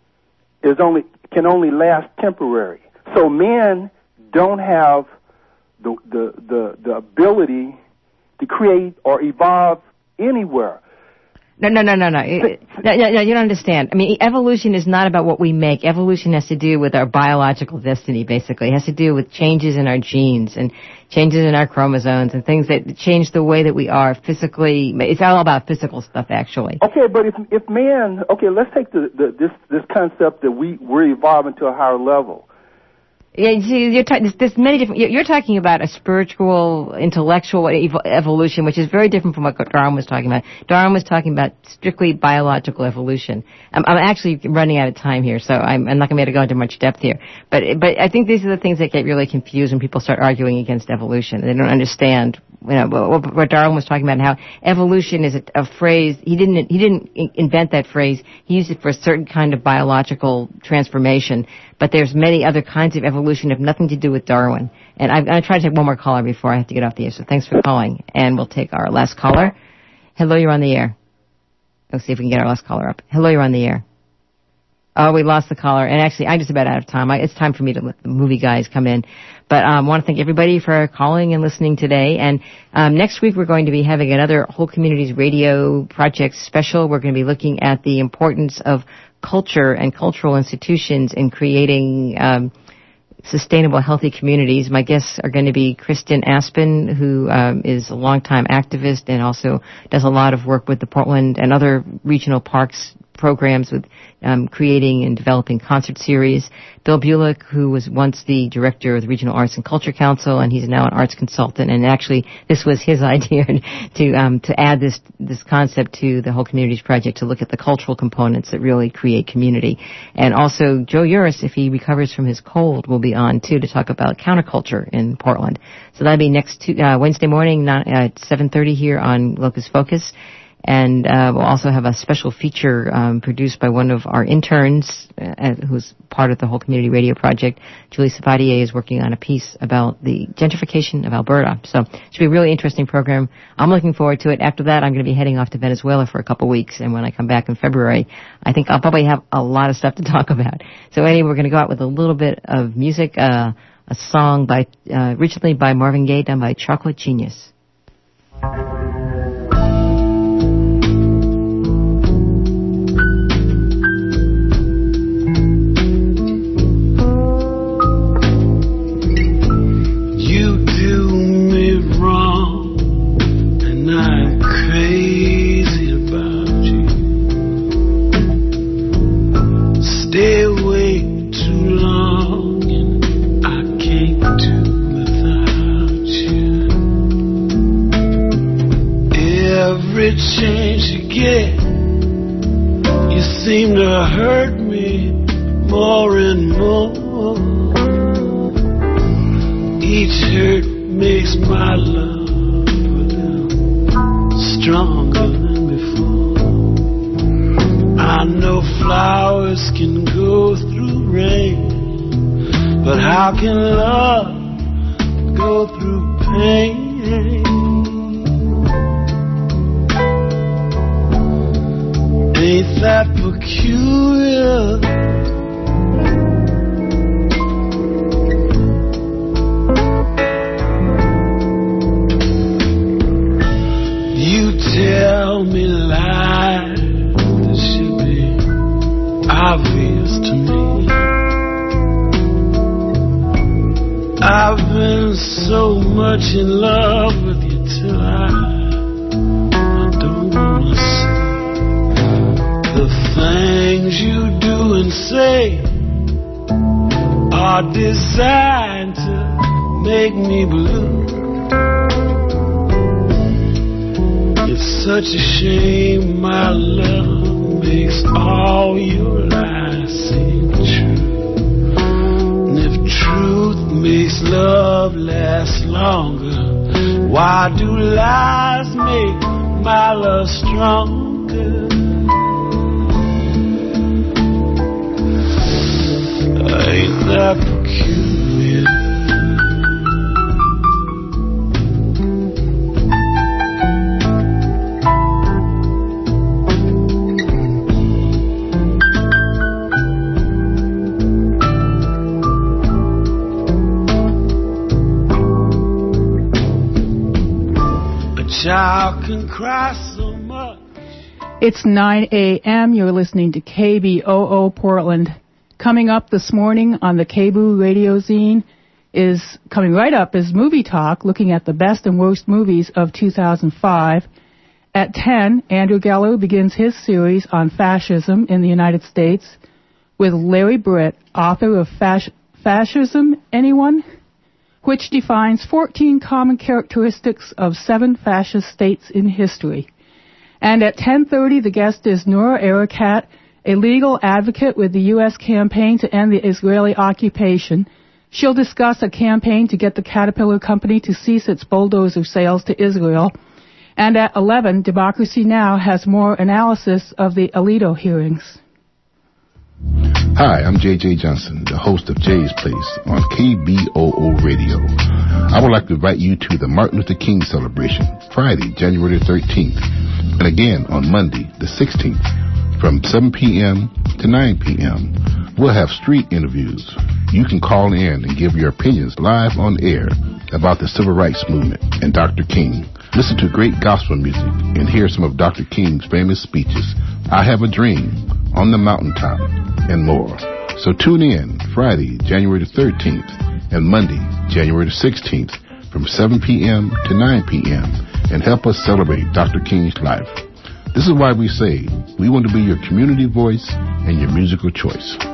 is only can only last temporary. So men don't have the, the the the ability to create or evolve anywhere. No, no, no, no, no. no, no, no. You don't understand. I mean, evolution is not about what we make. Evolution has to do with our biological destiny, basically. It has to do with changes in our genes and changes in our chromosomes and things that change the way that we are physically. It's all about physical stuff, actually. Okay, but if if man, okay, let's take the, the this this concept that we we're evolving to a higher level. Yeah, you see, you're ta- there's, there's many different. You're talking about a spiritual, intellectual ev- evolution, which is very different from what Darwin was talking about. Darwin was talking about strictly biological evolution. I'm, I'm actually running out of time here, so I'm, I'm not going to be able to go into much depth here. But but I think these are the things that get really confused when people start arguing against evolution. They don't understand, you know, what, what Darwin was talking about, and how evolution is a, a phrase. He didn't he didn't invent that phrase. He used it for a certain kind of biological transformation. But there's many other kinds of evolution that have nothing to do with Darwin. And I'm going to try to take one more caller before I have to get off the air. So thanks for calling. And we'll take our last caller. Hello, you're on the air. Let's see if we can get our last caller up. Hello, you're on the air. Oh, we lost the caller. And actually, I'm just about out of time. I, it's time for me to let the movie guys come in. But I um, want to thank everybody for calling and listening today. And um, next week, we're going to be having another Whole Communities Radio Project special. We're going to be looking at the importance of culture and cultural institutions in creating um, sustainable, healthy communities. My guests are going to be Kristen Aspen, who um, is a longtime activist and also does a lot of work with the Portland and other regional parks programs with um, creating and developing concert series. Bill Bulick, who was once the director of the Regional Arts and Culture Council, and he's now an arts consultant. And actually, this was his idea to um, to add this this concept to the Whole Communities Project, to look at the cultural components that really create community. And also, Joe Uris, if he recovers from his cold, will be on too to talk about counterculture in Portland. So that'll be next two, uh, Wednesday morning not, at seven thirty here on Locus Focus. And uh, we'll also have a special feature um, produced by one of our interns, uh, who's part of the Whole Community Radio Project. Julie Savatier is working on a piece about the gentrification of Alberta. So it should be a really interesting program. I'm looking forward to it. After that, I'm going to be heading off to Venezuela for a couple weeks. And when I come back in February, I think I'll probably have a lot of stuff to talk about. So anyway, we're going to go out with a little bit of music, uh, a song by uh, originally by Marvin Gaye, done by Chocolate Genius. Without you. Each hurt makes my love for them stronger than before. I know flowers can go through rain, but how can love go through pain? Ain't that peculiar? You tell me lies that should be obvious to me. I've been so much in love with you till I, I don't wanna see the things you do and say are designed to make me blue. It's such a shame my love makes all your lies seem true. And if truth makes love last longer, why do lies make my love stronger? Ain't that peculiar? Child can cry so much. It's nine a.m. You're listening to K B O O Portland. Coming up this morning on the K B O O Radio Zine is coming right up is Movie Talk, looking at the best and worst movies of two thousand five. At ten, Andrew Gallo begins his series on fascism in the United States with Larry Britt, author of Fas- Fascism, Anyone? Which defines fourteen common characteristics of seven fascist states in history. And at ten thirty, the guest is Noura Erakat, a legal advocate with the U S campaign to end the Israeli occupation. She'll discuss a campaign to get the Caterpillar Company to cease its bulldozer sales to Israel. And at eleven, Democracy Now! Has more analysis of the Alito hearings. Hi, I'm J J Johnson, the host of Jay's Place on K B O O Radio. I would like to invite you to the Martin Luther King celebration, Friday, January thirteenth, and again on Monday, the sixteenth, from seven p.m. to nine p.m. We'll have street interviews. You can call in and give your opinions live on air about the Civil Rights Movement and Doctor King. Listen to great gospel music and hear some of Doctor King's famous speeches, I Have a Dream, On the Mountaintop, and more. So tune in Friday, January thirteenth, and Monday, January sixteenth, from seven p.m. to nine p.m., and help us celebrate Doctor King's life. This is why we say we want to be your community voice and your musical choice.